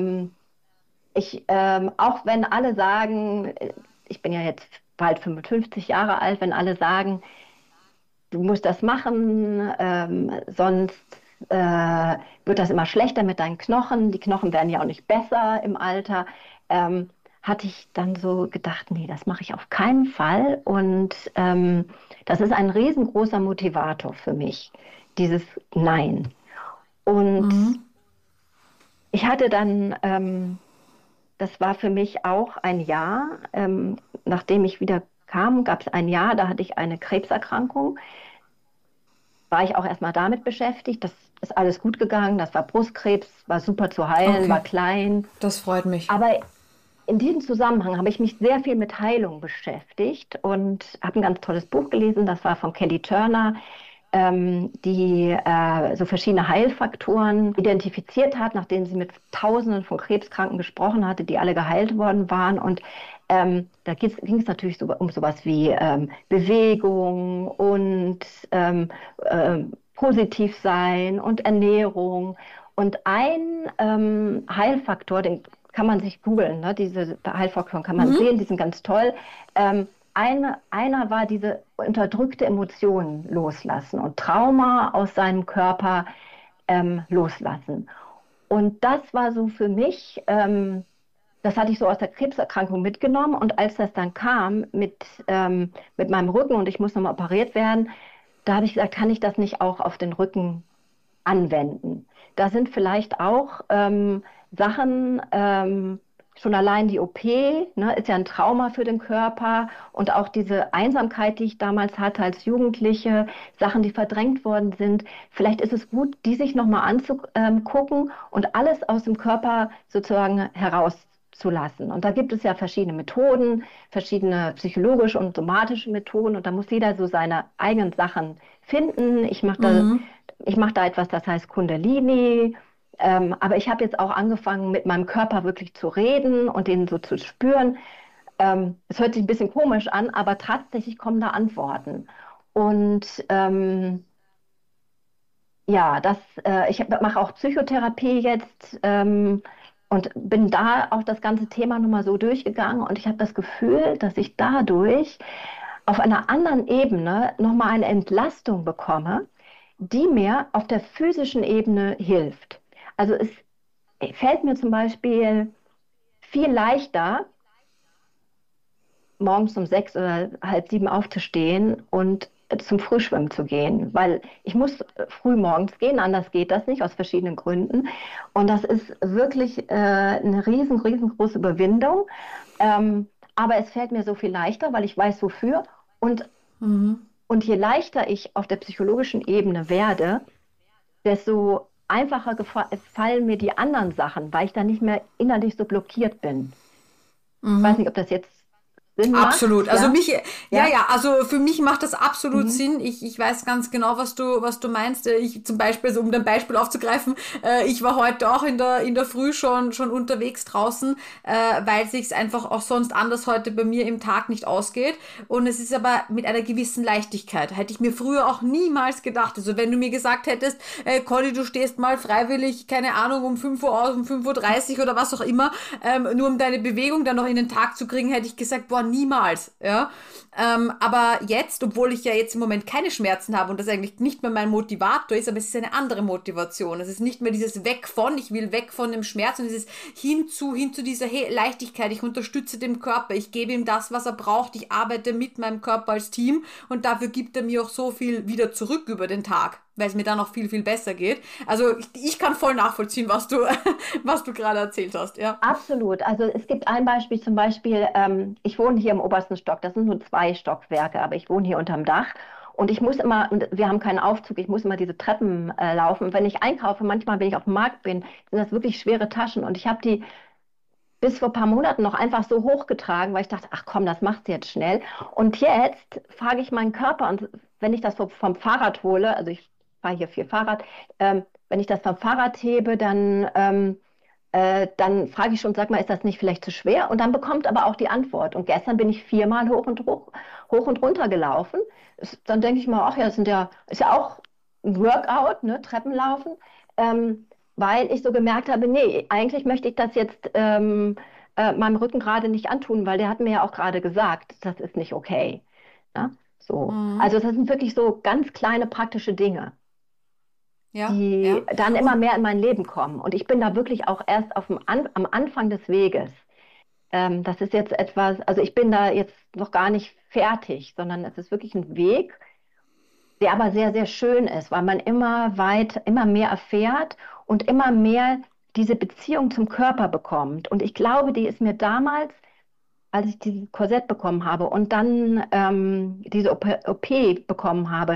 auch wenn alle sagen, ich bin ja jetzt bald 55 Jahre alt, wenn alle sagen, du musst das machen, sonst wird das immer schlechter mit deinen Knochen. Die Knochen werden ja auch nicht besser im Alter. Ähm, Hatte ich dann so gedacht, nee, das mache ich auf keinen Fall. Und das ist ein riesengroßer Motivator für mich, dieses Nein. Und Mhm. ich hatte dann, das war für mich auch ein Jahr, nachdem ich wieder kam, gab es ein Jahr, da hatte ich eine Krebserkrankung. War ich auch erstmal damit beschäftigt. Das ist alles gut gegangen. Das war Brustkrebs, war super zu heilen, war Okay, klein. das freut mich. Aber in diesem Zusammenhang habe ich mich sehr viel mit Heilung beschäftigt und habe ein ganz tolles Buch gelesen. Das war von Kelly Turner, die so verschiedene Heilfaktoren identifiziert hat, nachdem sie mit Tausenden von Krebskranken gesprochen hatte, die alle geheilt worden waren. Und da ging es natürlich so, um sowas wie Bewegung und positiv sein und Ernährung. Und ein Heilfaktor, den kann man sich googeln, ne? Diese Heilfaktoren kann man Mhm. sehen, die sind ganz toll. Einer war diese unterdrückte Emotionen loslassen und Trauma aus seinem Körper loslassen. Und das war so für mich, das hatte ich so aus der Krebserkrankung mitgenommen. Und als das dann kam mit meinem Rücken und ich muss nochmal operiert werden, da habe ich gesagt, kann ich das nicht auch auf den Rücken anwenden? Da sind vielleicht auch Sachen, schon allein die OP, ne, ist ja ein Trauma für den Körper und auch diese Einsamkeit, die ich damals hatte als Jugendliche, Sachen, die verdrängt worden sind. Vielleicht ist es gut, die sich nochmal anzugucken und alles aus dem Körper sozusagen herauszulassen. Und da gibt es ja verschiedene Methoden, verschiedene psychologische und somatische Methoden und da muss jeder so seine eigenen Sachen finden. Mhm. Ich mache da etwas, das heißt Kundalini. Aber ich habe jetzt auch angefangen, mit meinem Körper wirklich zu reden und den so zu spüren. Es hört sich ein bisschen komisch an, aber tatsächlich kommen da Antworten. Und ja, ich mache auch Psychotherapie jetzt und bin da auch das ganze Thema nochmal so durchgegangen. Und ich habe das Gefühl, dass ich dadurch auf einer anderen Ebene nochmal eine Entlastung bekomme, die mir auf der physischen Ebene hilft. Also es fällt mir zum Beispiel viel leichter, morgens um 6 oder halb 7 aufzustehen und zum Frühschwimmen zu gehen, weil ich muss früh morgens gehen, anders geht das nicht, aus verschiedenen Gründen. Und das ist wirklich eine riesengroße Überwindung. Aber es fällt mir so viel leichter, weil ich weiß, wofür. Und, Mhm. und je leichter ich auf der psychologischen Ebene werde, desto einfacher gefallen mir die anderen Sachen, weil ich dann nicht mehr innerlich so blockiert bin. Ich weiß nicht, Mhm. ob das jetzt Sinn Absolut. macht, Also ja? mich, ja, Ja? ja, also für mich macht das absolut Mhm. Sinn. Ich weiß ganz genau, was du meinst. Ich zum Beispiel, also um dein Beispiel aufzugreifen, ich war heute auch in der Früh schon unterwegs draußen, weil sich's einfach auch sonst anders heute bei mir im Tag nicht ausgeht. Und es ist aber mit einer gewissen Leichtigkeit. Hätte ich mir früher auch niemals gedacht. Also wenn du mir gesagt hättest, Conny, du stehst mal freiwillig, keine Ahnung, um 5 Uhr aus, um 5:30 Uhr oder was auch immer, nur um deine Bewegung dann noch in den Tag zu kriegen, hätte ich gesagt, boah, niemals, ja. Aber jetzt, obwohl ich ja jetzt im Moment keine Schmerzen habe und das eigentlich nicht mehr mein Motivator ist, aber es ist eine andere Motivation. Es ist nicht mehr dieses Weg von, ich will weg von dem Schmerz und es ist hin zu dieser Leichtigkeit. Ich unterstütze den Körper, ich gebe ihm das, was er braucht, ich arbeite mit meinem Körper als Team und dafür gibt er mir auch so viel wieder zurück über den Tag, weil es mir dann auch viel besser geht. Also ich kann voll nachvollziehen, was du gerade erzählt hast, ja. Absolut. Also es gibt ein Beispiel, zum Beispiel, ich wohne hier im obersten Stock, das sind nur 2 Stockwerke, aber ich wohne hier unterm Dach. Und ich muss immer, und wir haben keinen Aufzug, ich muss immer diese Treppen laufen. Und wenn ich einkaufe, manchmal, wenn ich auf dem Markt bin, sind das wirklich schwere Taschen. Und ich habe die bis vor ein paar Monaten noch einfach so hochgetragen, weil ich dachte, ach komm, das machst du jetzt schnell. Und jetzt frage ich meinen Körper, und wenn ich das vom Fahrrad hole, also ich fahre hier viel Fahrrad, wenn ich das vom Fahrrad hebe, dann frage ich schon, sag mal, ist das nicht vielleicht zu schwer? Und dann bekommt aber auch die Antwort. Und gestern bin ich 4-mal hoch und runter gelaufen. Dann denke ich mal, ach ja, ist ja auch ein Workout, ne, Treppenlaufen. Weil ich so gemerkt habe, nee, eigentlich möchte ich das jetzt meinem Rücken gerade nicht antun, weil der hat mir ja auch gerade gesagt, das ist nicht okay. Ja, so. Mhm. Also das sind wirklich so ganz kleine praktische Dinge, Ja, die ja. dann immer Und mehr in mein Leben kommen. Und ich bin da wirklich auch erst am Anfang des Weges. Das ist jetzt etwas, also ich bin da jetzt noch gar nicht fertig, sondern es ist wirklich ein Weg, der aber sehr schön ist, weil man immer mehr erfährt und immer mehr diese Beziehung zum Körper bekommt. Und ich glaube, die ist mir damals, als ich dieses Korsett bekommen habe und dann diese OP bekommen habe,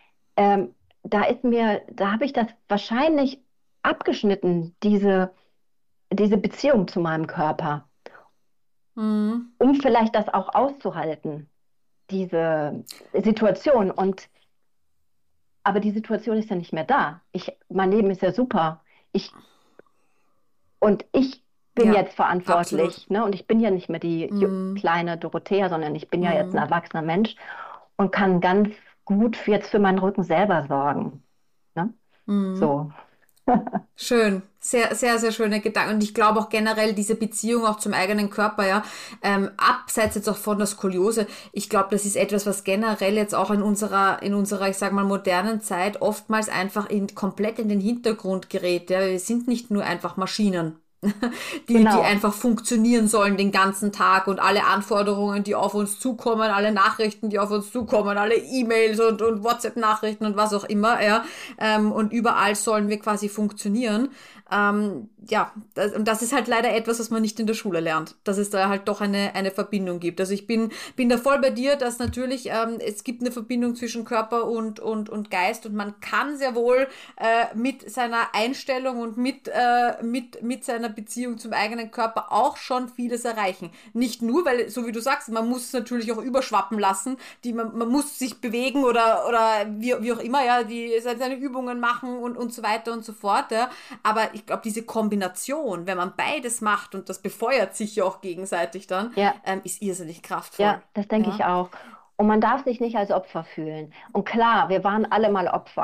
da habe ich das wahrscheinlich abgeschnitten, diese Beziehung zu meinem Körper, mhm. um vielleicht das auch auszuhalten, diese Situation. Aber die Situation ist ja nicht mehr da. Mein Leben ist ja super. Ich, und ich bin Ja, jetzt absolut. verantwortlich, ne? Und ich bin ja nicht mehr die Mhm. kleine Dorothea, sondern ich bin ja jetzt ein Mhm. erwachsener Mensch und kann ganz gut jetzt für meinen Rücken selber sorgen. Ne? Mhm. So, Schön, sehr, sehr, sehr schöne Gedanken. Und ich glaube auch generell diese Beziehung auch zum eigenen Körper, ja, abseits jetzt auch von der Skoliose, ich glaube, das ist etwas, was generell jetzt auch ich sag mal, modernen Zeit oftmals einfach komplett in den Hintergrund gerät. Ja. Wir sind nicht nur einfach Maschinen. Die genau. einfach funktionieren sollen den ganzen Tag und alle Anforderungen, die auf uns zukommen, alle Nachrichten, die auf uns zukommen, alle E-Mails und WhatsApp-Nachrichten und was auch immer, ja, und überall sollen wir quasi funktionieren. Ja, und das ist halt leider etwas, was man nicht in der Schule lernt, dass es da halt doch eine Verbindung gibt. Also ich bin da voll bei dir, dass natürlich es gibt eine Verbindung zwischen Körper und Geist und man kann sehr wohl mit seiner Einstellung und mit seiner Beziehung zum eigenen Körper auch schon vieles erreichen. Nicht nur, weil, so wie du sagst, man muss es natürlich auch überschwappen lassen, man muss sich bewegen oder wie auch immer, ja, seine Übungen machen und so weiter und so fort, ja. Aber ich glaube, diese Kombination, wenn man beides macht und das befeuert sich ja auch gegenseitig dann, Ja, ist irrsinnig kraftvoll. ja, das denke ich Ja. auch. Und man darf sich nicht als Opfer fühlen. Und klar, wir waren alle mal Opfer,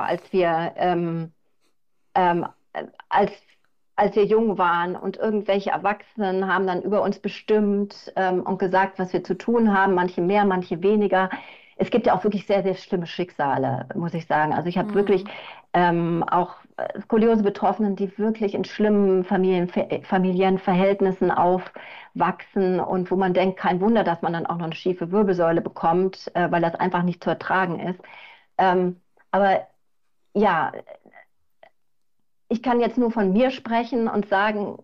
ähm, als, als wir jung waren und irgendwelche Erwachsenen haben dann über uns bestimmt und gesagt, was wir zu tun haben, manche mehr, manche weniger. Es gibt ja auch wirklich sehr, sehr schlimme Schicksale, muss ich sagen. Also ich habe wirklich Hm. auch Skoliose-Betroffenen, die wirklich in schlimmen familiären Verhältnissen aufwachsen und wo man denkt, kein Wunder, dass man dann auch noch eine schiefe Wirbelsäule bekommt, weil das einfach nicht zu ertragen ist. Aber ja, ich kann jetzt nur von mir sprechen und sagen,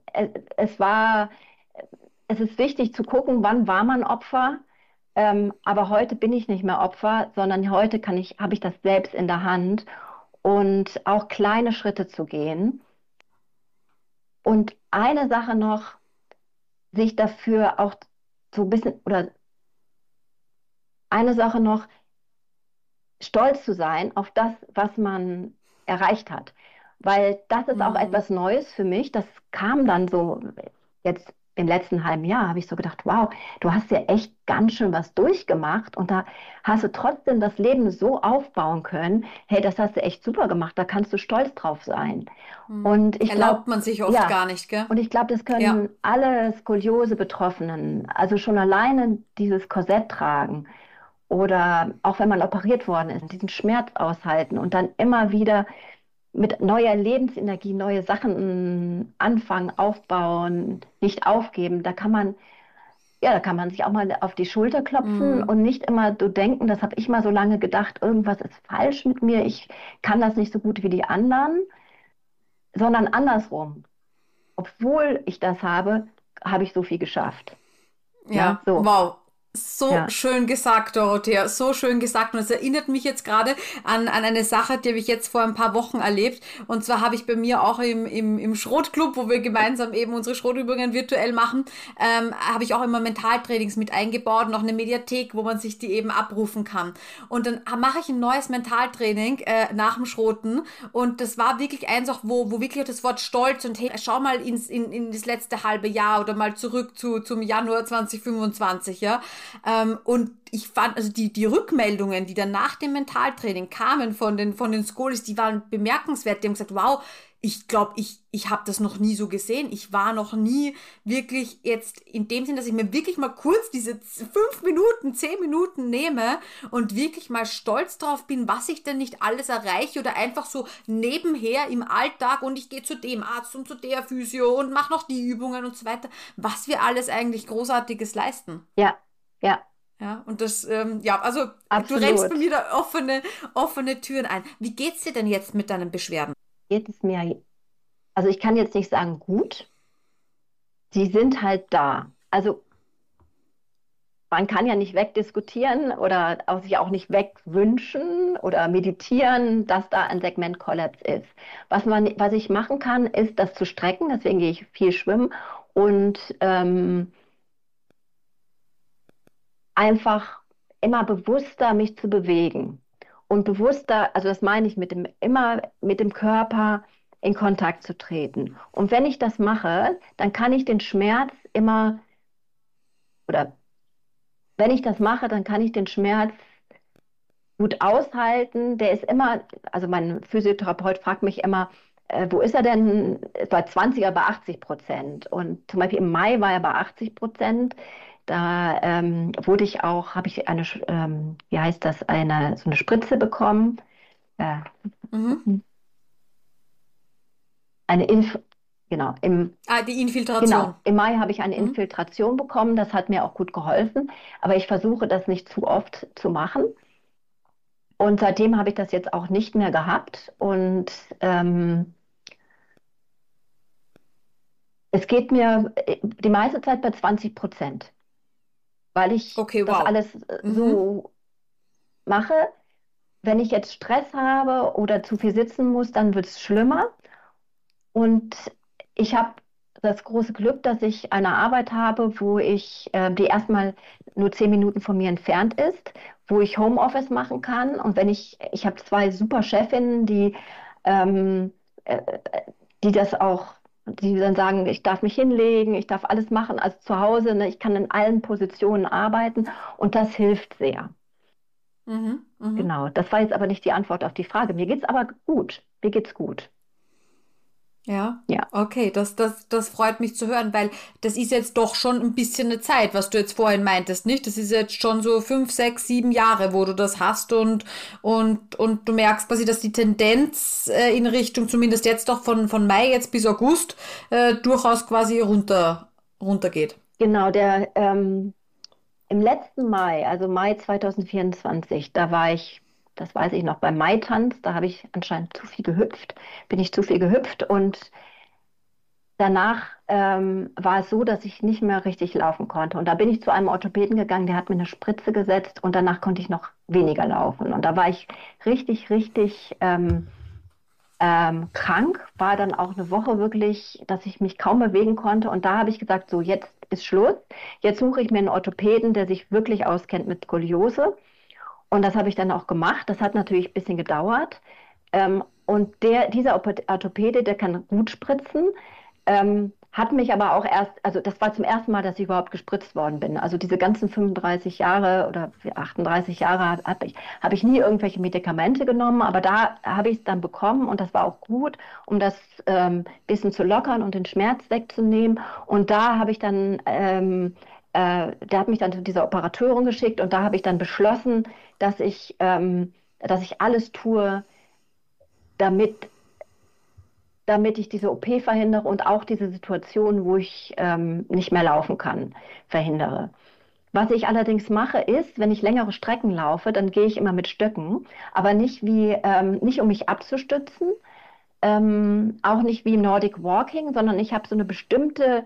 es ist wichtig zu gucken, wann war man Opfer. Aber heute bin ich nicht mehr Opfer, sondern heute habe ich das selbst in der Hand und auch kleine Schritte zu gehen. Und eine Sache noch, sich dafür auch so ein bisschen, oder eine Sache noch, stolz zu sein auf das, was man erreicht hat. Weil das ist auch Hm. etwas Neues für mich. Das kam dann so jetzt im letzten halben Jahr, habe ich so gedacht, wow, du hast ja echt ganz schön was durchgemacht und da hast du trotzdem das Leben so aufbauen können. Hey, das hast du echt super gemacht, da kannst du stolz drauf sein. Hm. Und ich glaube, Erlaubt man sich oft ja, gar nicht, gell? und ich glaube, das Ja. können alle Skoliose-Betroffenen, also schon alleine dieses Korsett tragen oder auch wenn man operiert worden ist, diesen Schmerz aushalten und dann immer wieder mit neuer Lebensenergie neue Sachen anfangen, aufbauen, nicht aufgeben. Da kann man sich auch mal auf die Schulter klopfen Hm. und nicht immer so denken, das habe ich mal so lange gedacht, irgendwas ist falsch mit mir, ich kann das nicht so gut wie die anderen, sondern andersrum. Obwohl ich das habe, habe ich so viel geschafft. Ne? Ja, So, wow. So ja. schön gesagt, Dorothea. So schön gesagt. Und es erinnert mich jetzt gerade an eine Sache, die habe ich jetzt vor ein paar Wochen erlebt. Und zwar habe ich bei mir auch im Schrottclub, wo wir gemeinsam eben unsere Schrotübungen virtuell machen, habe ich auch immer Mentaltrainings mit eingebaut, noch eine Mediathek, wo man sich die eben abrufen kann. Und dann mache ich ein neues Mentaltraining nach dem Schroten. Und das war wirklich eins auch, wo wirklich das Wort Stolz und hey, schau mal in das letzte halbe Jahr oder mal zurück zum Januar 2025, ja. Und ich fand, also die Rückmeldungen, die dann nach dem Mentaltraining kamen von den Skolis, die waren bemerkenswert. Die haben gesagt, wow, ich glaube, ich habe das noch nie so gesehen. Ich war noch nie wirklich jetzt in dem Sinn, dass ich mir wirklich mal kurz diese 5 Minuten, 10 Minuten nehme und wirklich mal stolz drauf bin, was ich denn nicht alles erreiche oder einfach so nebenher im Alltag und ich gehe zu dem Arzt und zu der Physio und mache noch die Übungen und so weiter, was wir alles eigentlich Großartiges leisten. Ja, ja, Ja, und das, ja, also du rennst bei absolut. mir da offene Türen ein. Wie geht's dir denn jetzt mit deinen Beschwerden? Geht es mir, also ich kann jetzt nicht sagen gut, sie sind halt da. Also man kann ja nicht wegdiskutieren oder auch sich auch nicht wegwünschen oder meditieren, dass da ein Segmentkollaps ist. Was ich machen kann, ist das zu strecken, deswegen gehe ich viel schwimmen und einfach immer bewusster mich zu bewegen. Und bewusster, also das meine ich immer mit dem Körper in Kontakt zu treten. Und wenn ich das mache, dann kann ich den Schmerz immer, oder wenn ich das mache, dann kann ich den Schmerz gut aushalten. Der ist immer, also mein Physiotherapeut fragt mich immer, wo ist er denn? Bei 20 er bei 80%. Und zum Beispiel im Mai war er bei 80%. Da habe ich wie heißt das, so eine Spritze bekommen. Äh, Mhm. eine Inf genau, Ah, die genau, Infiltration. im Mai habe ich eine Mhm. Infiltration bekommen. Das hat mir auch gut geholfen. Aber ich versuche das nicht zu oft zu machen. Und seitdem habe ich das jetzt auch nicht mehr gehabt. Und es geht mir die meiste Zeit bei 20%, weil ich Okay, das wow. alles Mhm. so mache. Wenn ich jetzt Stress habe oder zu viel sitzen muss, dann wird es schlimmer. Und ich habe das große Glück, dass ich eine Arbeit habe, die erstmal nur 10 Minuten von mir entfernt ist, wo ich Homeoffice machen kann. Und ich habe zwei super Chefinnen, ähm, äh, die das auch, die dann sagen, ich darf mich hinlegen, ich darf alles machen als zu Hause, ne? Ich kann in allen Positionen arbeiten und das hilft sehr. Mhm. Mhm. Genau. Das war jetzt aber nicht die Antwort auf die Frage. Mir geht's aber gut. Mir geht's gut. Ja, Ja. okay, das freut mich zu hören, weil das ist jetzt doch schon ein bisschen eine Zeit, was du jetzt vorhin meintest, nicht? Das ist jetzt schon so 5, 6, 7 Jahre, wo du das hast und du merkst quasi, dass die Tendenz in Richtung, zumindest jetzt doch von Mai jetzt bis August, durchaus quasi runtergeht. Genau, im letzten Mai, also Mai 2024, da war ich, das weiß ich noch, beim Mai-Tanz, da habe ich anscheinend zu viel gehüpft, bin ich zu viel gehüpft und danach war es so, dass ich nicht mehr richtig laufen konnte. Und da bin ich zu einem Orthopäden gegangen, der hat mir eine Spritze gesetzt und danach konnte ich noch weniger laufen. Und da war ich richtig krank, war dann auch eine Woche wirklich, dass ich mich kaum bewegen konnte. Und da habe ich gesagt, so jetzt ist Schluss. Jetzt suche ich mir einen Orthopäden, der sich wirklich auskennt mit Skoliose. Und das habe ich dann auch gemacht. Das hat natürlich ein bisschen gedauert. Und dieser Orthopäde, der kann gut spritzen, hat mich aber auch also das war zum ersten Mal, dass ich überhaupt gespritzt worden bin. Also diese ganzen 35 Jahre oder 38 Jahre habe ich nie irgendwelche Medikamente genommen, aber da habe ich es dann bekommen und das war auch gut, um das bisschen zu lockern und den Schmerz wegzunehmen. Und da habe ich dann, der hat mich dann zu dieser Operateurin geschickt und da habe ich dann beschlossen, dass ich alles tue, damit damit ich diese OP verhindere und auch diese Situation, wo ich nicht mehr laufen kann, verhindere. Was ich allerdings mache, ist, wenn ich längere Strecken laufe, dann gehe ich immer mit Stöcken, aber nicht um mich abzustützen, auch nicht wie im Nordic Walking, sondern ich habe so eine bestimmte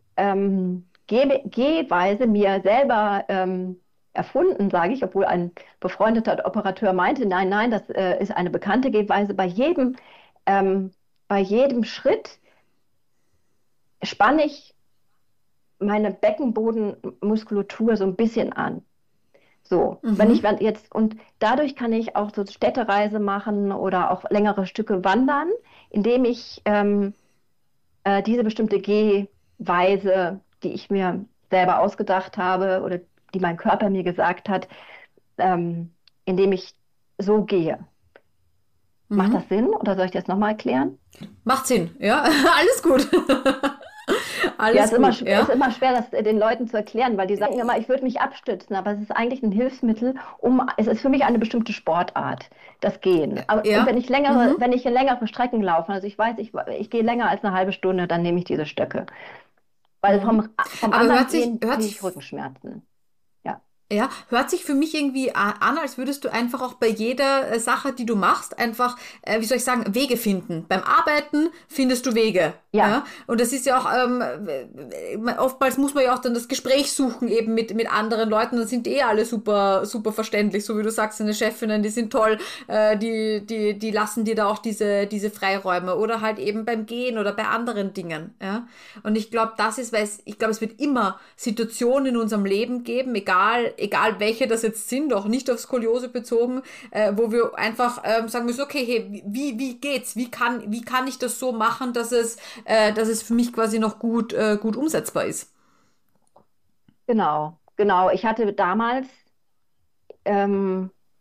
Gehweise mir selber erfunden, sage ich, obwohl ein befreundeter Operateur meinte, nein, nein, das ist eine bekannte Gehweise. Ähm, bei jedem Schritt spanne ich meine Beckenbodenmuskulatur so ein bisschen an. So, Mhm. und dadurch kann ich auch so Städtereise machen oder auch längere Stücke wandern, indem ich diese bestimmte Gehweise, die ich mir selber ausgedacht habe oder die mein Körper mir gesagt hat, indem ich so gehe. Macht das Mhm. Sinn oder soll ich das nochmal erklären? Macht Sinn, ja, alles gut. Ja, Alles gut, ist ja. immer schwer, das den Leuten zu erklären, weil die sagen immer, ich würde mich abstützen, aber es ist eigentlich ein Hilfsmittel, es ist für mich eine bestimmte Sportart, das Gehen. Und Ja. Mhm. wenn ich längere Strecken laufe, also ich gehe länger als eine halbe Stunde, dann nehme ich diese Stöcke. Weil Mhm. vom Aber anderen Gehen hört kriege sich ich Rückenschmerzen. Ja. Ja, hört sich für mich irgendwie an, als würdest du einfach auch bei jeder Sache, die du machst, einfach, wie soll ich sagen, Wege finden. Beim Arbeiten findest du Wege. Ja, Ja, und das ist ja auch, oftmals muss man ja auch dann das Gespräch suchen eben mit anderen Leuten, dann sind die eh alle super verständlich, so wie du sagst, deine Chefinnen, die sind toll, die lassen dir da auch diese Freiräume oder halt eben beim Gehen oder bei anderen Dingen, ja. Und ich glaube, ich glaube, es wird immer Situationen in unserem Leben geben, egal welche das jetzt sind, auch nicht auf Skoliose bezogen, wo wir einfach sagen müssen, okay, hey, wie geht's? Wie kann ich das so machen, dass es für mich quasi noch gut umsetzbar ist? genau. Ich hatte damals ähm,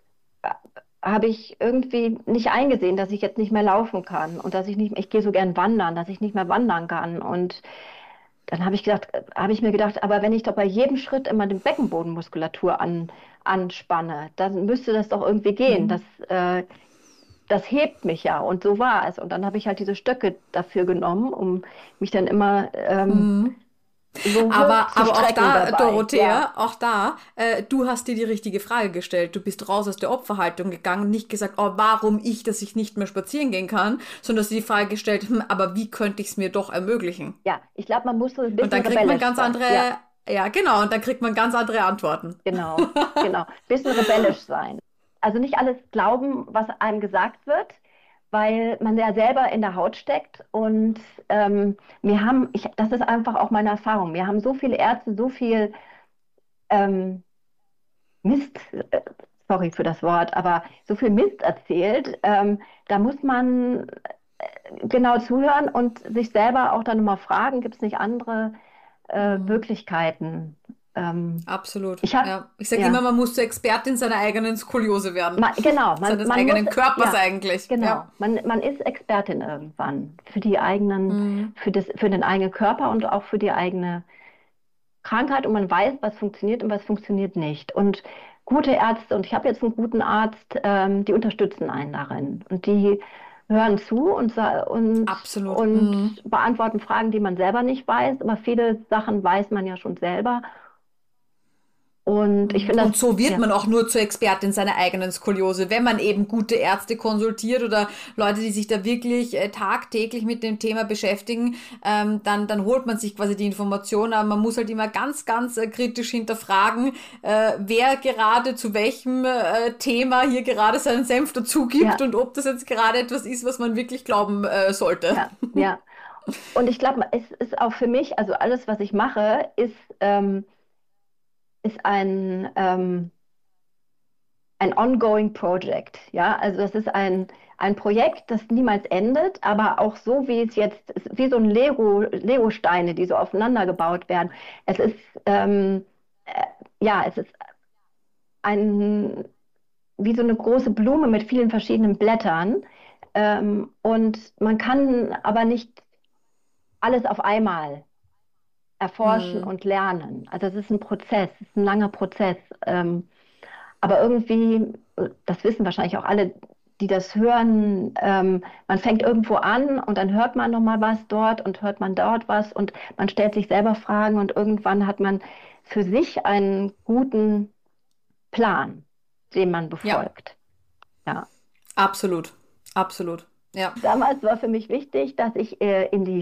habe ich irgendwie nicht eingesehen, dass ich jetzt nicht mehr laufen kann und dass ich gehe so gern wandern, dass ich nicht mehr wandern kann. Und dann habe ich mir gedacht, aber wenn ich doch bei jedem Schritt immer die Beckenbodenmuskulatur anspanne, dann müsste das doch irgendwie gehen. Mhm. Das hebt mich ja. Und so war es. Und dann habe ich halt diese Stöcke dafür genommen, um mich dann immer Mhm. so hoch zu Aber auch strecken da, dabei. Ja, Dorothea, auch da, du hast dir die richtige Frage gestellt. Du bist raus aus der Opferhaltung gegangen und nicht gesagt, oh, warum ich, dass ich nicht mehr spazieren gehen kann, sondern hast dir die Frage gestellt, aber wie könnte ich es mir doch ermöglichen? ja. Ich glaube, man muss so ein Und bisschen dann kriegt man rebellisch ganz sein. Ja. andere, ja, genau, und dann kriegt man ganz andere Antworten. Genau, genau. Bisschen rebellisch sein. Also nicht alles glauben, was einem gesagt wird, weil man ja selber in der Haut steckt. Und das ist einfach auch meine Erfahrung. Mir haben so viele Ärzte so viel ähm, Mist, sorry für das Wort, aber so viel Mist erzählt. Da muss man genau zuhören und sich selber auch dann nochmal fragen, gibt es nicht andere Mhm. Möglichkeiten? Ähm, Absolut. ich habe, Ja. Ich sage immer, ja. man muss zur Expertin seiner eigenen Skoliose werden. Genau, Seines man muss, eigenen Körpers ja, eigentlich. Ja. genau, man ist Expertin irgendwann Mhm. für den eigenen Körper und auch für die eigene Krankheit und man weiß, was funktioniert und was funktioniert nicht. Und gute Ärzte, und ich habe jetzt einen guten Arzt, die unterstützen einen darin und die hören zu Absolut. und Mhm. beantworten Fragen, die man selber nicht weiß, aber viele Sachen weiß man ja schon selber. Und ich Mhm. finde das, Und so wird ja, man auch nur zur Expertin seiner eigenen Skoliose, wenn man eben gute Ärzte konsultiert oder Leute, die sich da wirklich tagtäglich mit dem Thema beschäftigen, dann holt man sich quasi die Information, aber man muss halt immer ganz kritisch hinterfragen, wer gerade zu welchem Thema hier gerade seinen Senf dazu gibt ja, und ob das jetzt gerade etwas ist, was man wirklich glauben sollte. ja, ja. Und ich glaube, es ist auch für mich, also alles, was ich mache, ist ein ongoing project. Ja, also das ist ein Projekt, das niemals endet, aber auch so, wie es jetzt ist, wie so ein Lego-Steine, die so aufeinander gebaut werden. Es ist, äh, ja, es ist ein, wie so eine große Blume mit vielen verschiedenen Blättern. Und man kann aber nicht alles auf einmal erforschen Hm. und lernen. Also es ist ein Prozess, es ist ein langer Prozess. Aber irgendwie, das wissen wahrscheinlich auch alle, die das hören, man fängt irgendwo an und dann hört man noch mal was dort und hört man dort was und man stellt sich selber Fragen und irgendwann hat man für sich einen guten Plan, den man Ja, befolgt. Ja. absolut. Absolut. Ja. Damals war für mich wichtig, dass ich in die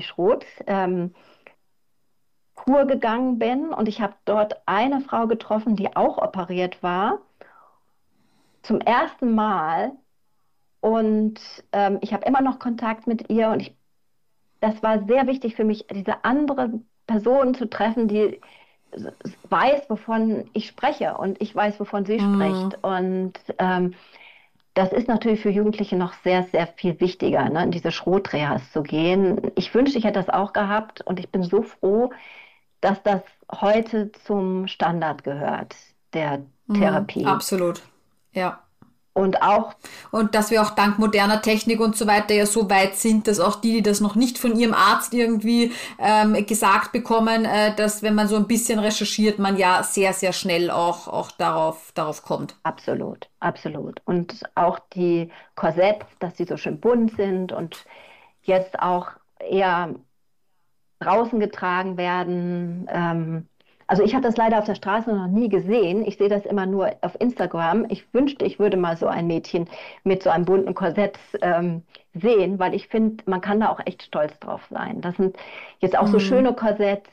Kur gegangen bin und ich habe dort eine Frau getroffen, die auch operiert war, zum ersten Mal. Und ich habe immer noch Kontakt mit ihr und das war sehr wichtig für mich, diese andere Person zu treffen, die weiß, wovon ich spreche und ich weiß, wovon sie Hm. spricht. Und das ist natürlich für Jugendliche noch sehr viel wichtiger, ne, in diese Schrotrehas zu gehen. Ich wünschte, ich hätte das auch gehabt und ich bin so froh, dass das heute zum Standard gehört, der Hm. Therapie. Absolut. Ja. Und auch, Und dass wir auch dank moderner Technik und so weiter ja so weit sind, dass auch die das noch nicht von ihrem Arzt irgendwie gesagt bekommen, dass wenn man so ein bisschen recherchiert, man ja sehr schnell auch darauf kommt. absolut, absolut. Und auch die Korsetts, dass sie so schön bunt sind und jetzt auch eher draußen getragen werden. Also ich habe das leider auf der Straße noch nie gesehen. Ich sehe das immer nur auf Instagram. Ich wünschte, ich würde mal so ein Mädchen mit so einem bunten Korsett sehen, weil ich finde, man kann da auch echt stolz drauf sein. Das sind jetzt auch so Hm. schöne Korsetts.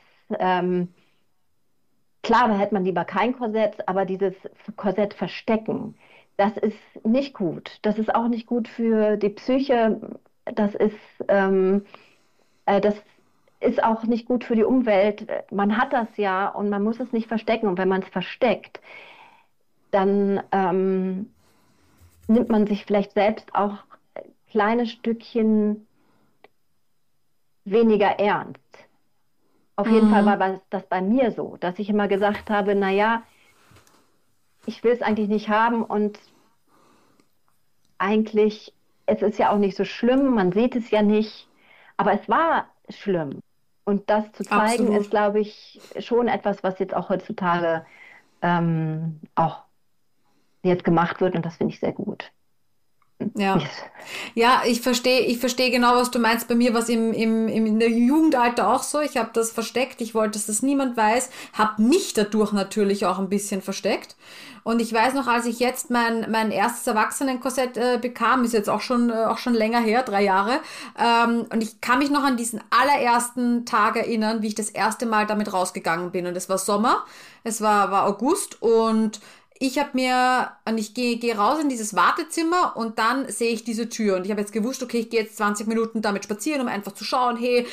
Klar, da hätte man lieber kein Korsett, aber dieses Korsett verstecken, das ist nicht gut. Das ist auch nicht gut für die Psyche. Das ist, ähm, das ist auch nicht gut für die Umwelt. Man hat das ja und man muss es nicht verstecken. Und wenn man es versteckt, dann nimmt man sich vielleicht selbst auch kleine Stückchen weniger ernst. Auf jeden Fall Hm. war das bei mir so, dass ich immer gesagt habe, naja, ich will es eigentlich nicht haben und eigentlich, es ist ja auch nicht so schlimm, man sieht es ja nicht, aber es war schlimm. Und das zu zeigen, ist, Absolut. glaube ich, schon etwas, was jetzt auch heutzutage auch jetzt gemacht wird und das finde ich sehr gut. Ja. Yes. Ja, ich verstehe genau, was du meinst. Bei mir war es in der Jugendalter auch so. Ich habe das versteckt. Ich wollte, dass das niemand weiß. Habe mich dadurch natürlich auch ein bisschen versteckt. Und ich weiß noch, als ich jetzt mein erstes Erwachsenenkorsett bekam, ist jetzt auch schon länger her, 3 Jahre. Und ich kann mich noch an diesen allerersten Tag erinnern, wie ich das erste Mal damit rausgegangen bin. Und es war Sommer, war August und ich gehe raus in dieses Wartezimmer und dann sehe ich diese Tür und ich habe jetzt gewusst, okay, ich gehe jetzt 20 Minuten damit spazieren, um einfach zu schauen, hey,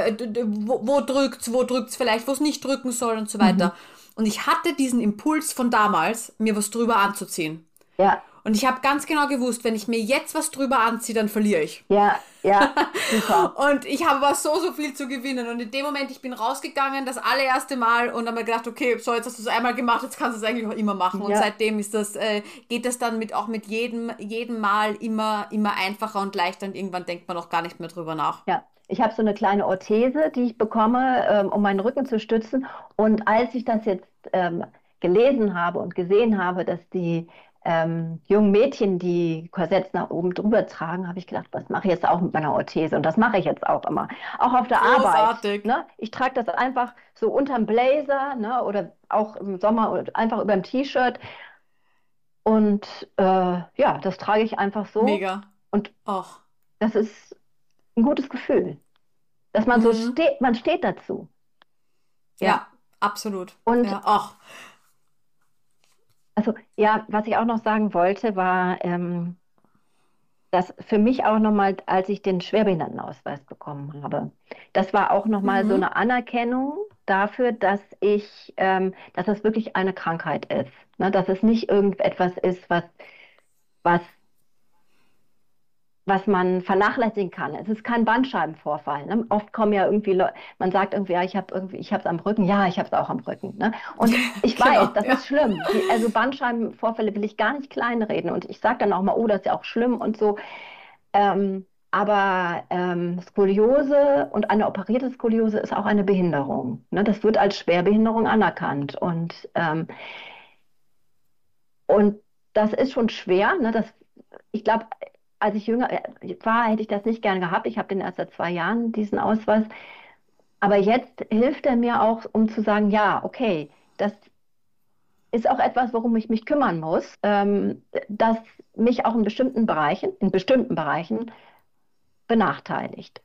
wo drückt's vielleicht, wo es nicht drücken soll und so Mhm. weiter. Und ich hatte diesen Impuls von damals, mir was drüber anzuziehen. Ja, Und ich habe ganz genau gewusst, wenn ich mir jetzt was drüber anziehe, dann verliere ich. ja, ja, super. Und ich habe aber so viel zu gewinnen. Und in dem Moment, ich bin rausgegangen, das allererste Mal und habe mir gedacht, okay, so, jetzt hast du es einmal gemacht, jetzt kannst du es eigentlich auch immer machen. Und Ja, seitdem geht das dann auch mit jedem Mal immer einfacher und leichter und irgendwann denkt man auch gar nicht mehr drüber nach. ja. Ich habe so eine kleine Orthese, die ich bekomme, um meinen Rücken zu stützen. Und als ich das jetzt gelesen habe und gesehen habe, dass die jungen Mädchen die Korsetts nach oben drüber tragen, habe ich gedacht, was mache ich jetzt auch mit meiner Orthese? Und das mache ich jetzt auch immer. Auch auf der Arbeit. Großartig. Ne? Ich trage das einfach so unterm Blazer, ne? Oder auch im Sommer oder einfach über dem T-Shirt. Und ja, das trage ich einfach so. Mega. Und Och. das ist ein gutes Gefühl, dass man so Mhm. steht, man steht dazu. Ja. Ja, absolut. Und Ja, och. also, ja, was ich auch noch sagen wollte, war, dass für mich auch nochmal, als ich den Schwerbehindertenausweis bekommen habe, das war auch nochmal so Mhm. eine Anerkennung dafür, dass das wirklich eine Krankheit ist. Ne? Dass es nicht irgendetwas ist, was was man vernachlässigen kann. Es ist kein Bandscheibenvorfall. Ne? Oft kommen ja irgendwie Leute, man sagt irgendwie, ja, ich habe es am Rücken. Ja, ich habe es auch am Rücken. Ne? Und ich weiß, Genau, das ja. ist schlimm. Also Bandscheibenvorfälle will ich gar nicht kleinreden. Und ich sage dann auch mal, oh, das ist ja auch schlimm und so. Aber Skoliose und eine operierte Skoliose ist auch eine Behinderung. Ne? Das wird als Schwerbehinderung anerkannt. Und das ist schon schwer. Ne? Ich glaube, als ich jünger war, hätte ich das nicht gern gehabt. Ich habe den erst seit 2 Jahren, diesen Ausweis. Aber jetzt hilft er mir auch, um zu sagen, ja, okay, das ist auch etwas, worum ich mich kümmern muss, das mich auch in bestimmten Bereichen benachteiligt.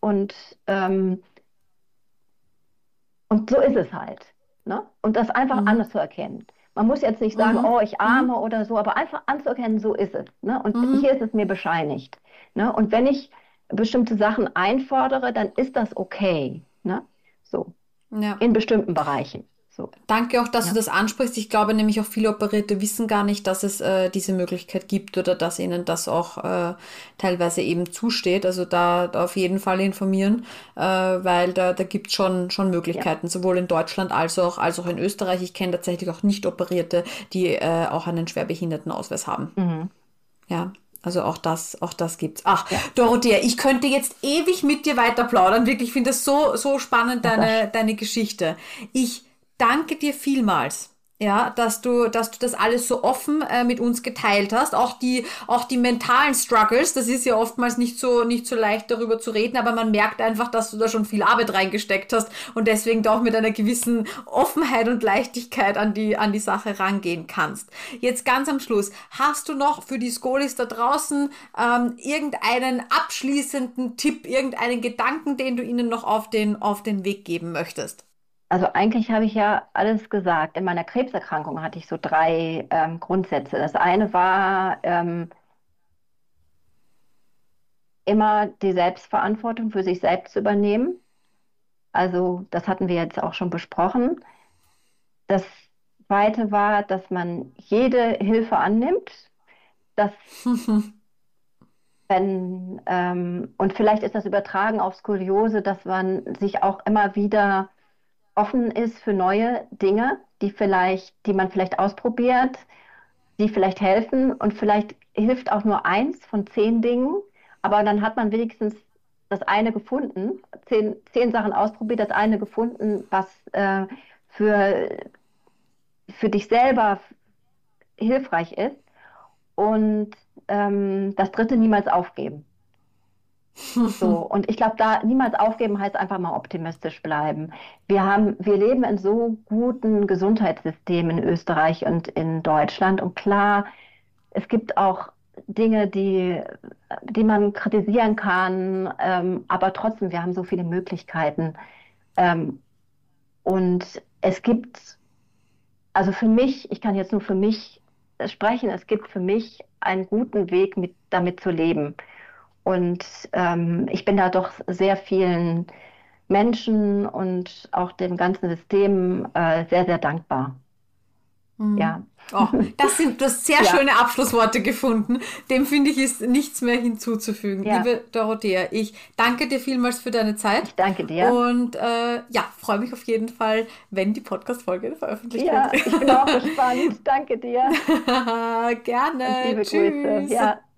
Und so ist es halt. Ne? Und das einfach Mhm. anzuerkennen. Man muss jetzt nicht sagen, Mhm. oh, ich Mhm. arme oder so, aber einfach anzuerkennen, so ist es. Ne? Und hier Mhm. ist es mir bescheinigt. Ne? Und wenn ich bestimmte Sachen einfordere, dann ist das okay. Ne? So, Ja. in bestimmten Bereichen. So, Danke auch, dass du ja. das ansprichst. Ich glaube nämlich auch viele Operierte wissen gar nicht, dass es diese Möglichkeit gibt oder dass ihnen das auch teilweise eben zusteht. Also da auf jeden Fall informieren, weil da gibt es schon Ja. Möglichkeiten, sowohl in Deutschland als auch in Österreich. Ich kenne tatsächlich auch Nicht-Operierte, die auch einen Schwerbehindertenausweis haben. Mhm. Ja, also auch das gibt's. Ach, Ja, Dorothea, ich könnte jetzt ewig mit dir weiter plaudern. Wirklich, ich finde das so spannend, das war deine Geschichte. Ich danke dir vielmals. Ja, dass du das alles so offen mit uns geteilt hast. Auch die mentalen Struggles, das ist ja oftmals nicht so leicht darüber zu reden, aber man merkt einfach, dass du da schon viel Arbeit reingesteckt hast und deswegen da auch mit einer gewissen Offenheit und Leichtigkeit an die Sache rangehen kannst. Jetzt ganz am Schluss, hast du noch für die Skolis da draußen irgendeinen abschließenden Tipp, irgendeinen Gedanken, den du ihnen noch auf den Weg geben möchtest? Also eigentlich habe ich ja alles gesagt. In meiner Krebserkrankung hatte ich so drei Grundsätze. Das eine war immer die Selbstverantwortung für sich selbst zu übernehmen. Also das hatten wir jetzt auch schon besprochen. Das zweite war, dass man jede Hilfe annimmt, dass wenn, und vielleicht ist das übertragen auf Skoliose, dass man sich auch immer wieder offen ist für neue Dinge, die man vielleicht ausprobiert, die vielleicht helfen und vielleicht hilft auch nur eins von 10 Dingen, aber dann hat man wenigstens das eine gefunden, 10 Sachen ausprobiert, das eine gefunden, was für, für dich selber hilfreich ist. Und das dritte niemals aufgeben. So, und ich glaube, da niemals aufgeben heißt einfach mal optimistisch bleiben. Wir leben in so guten Gesundheitssystemen in Österreich und in Deutschland. Und klar, es gibt auch Dinge, die man kritisieren kann, aber trotzdem, wir haben so viele Möglichkeiten. Ähm, und es gibt, also für mich, ich kann jetzt nur für mich sprechen, es gibt für mich einen guten Weg, damit zu leben. Und ich bin da doch sehr vielen Menschen und auch dem ganzen System sehr, sehr dankbar. Mhm. Ja, Oh, du hast sehr ja, schöne Abschlussworte gefunden. Dem finde ich ist nichts mehr hinzuzufügen. ja. Liebe Dorothea, ich danke dir vielmals für deine Zeit Ich danke dir. und ja, freue mich auf jeden Fall, wenn die Podcast-Folge veröffentlicht wird. Ja, ich bin auch gespannt. Danke dir und Gerne. liebe Grüße. Tschüss. Ja.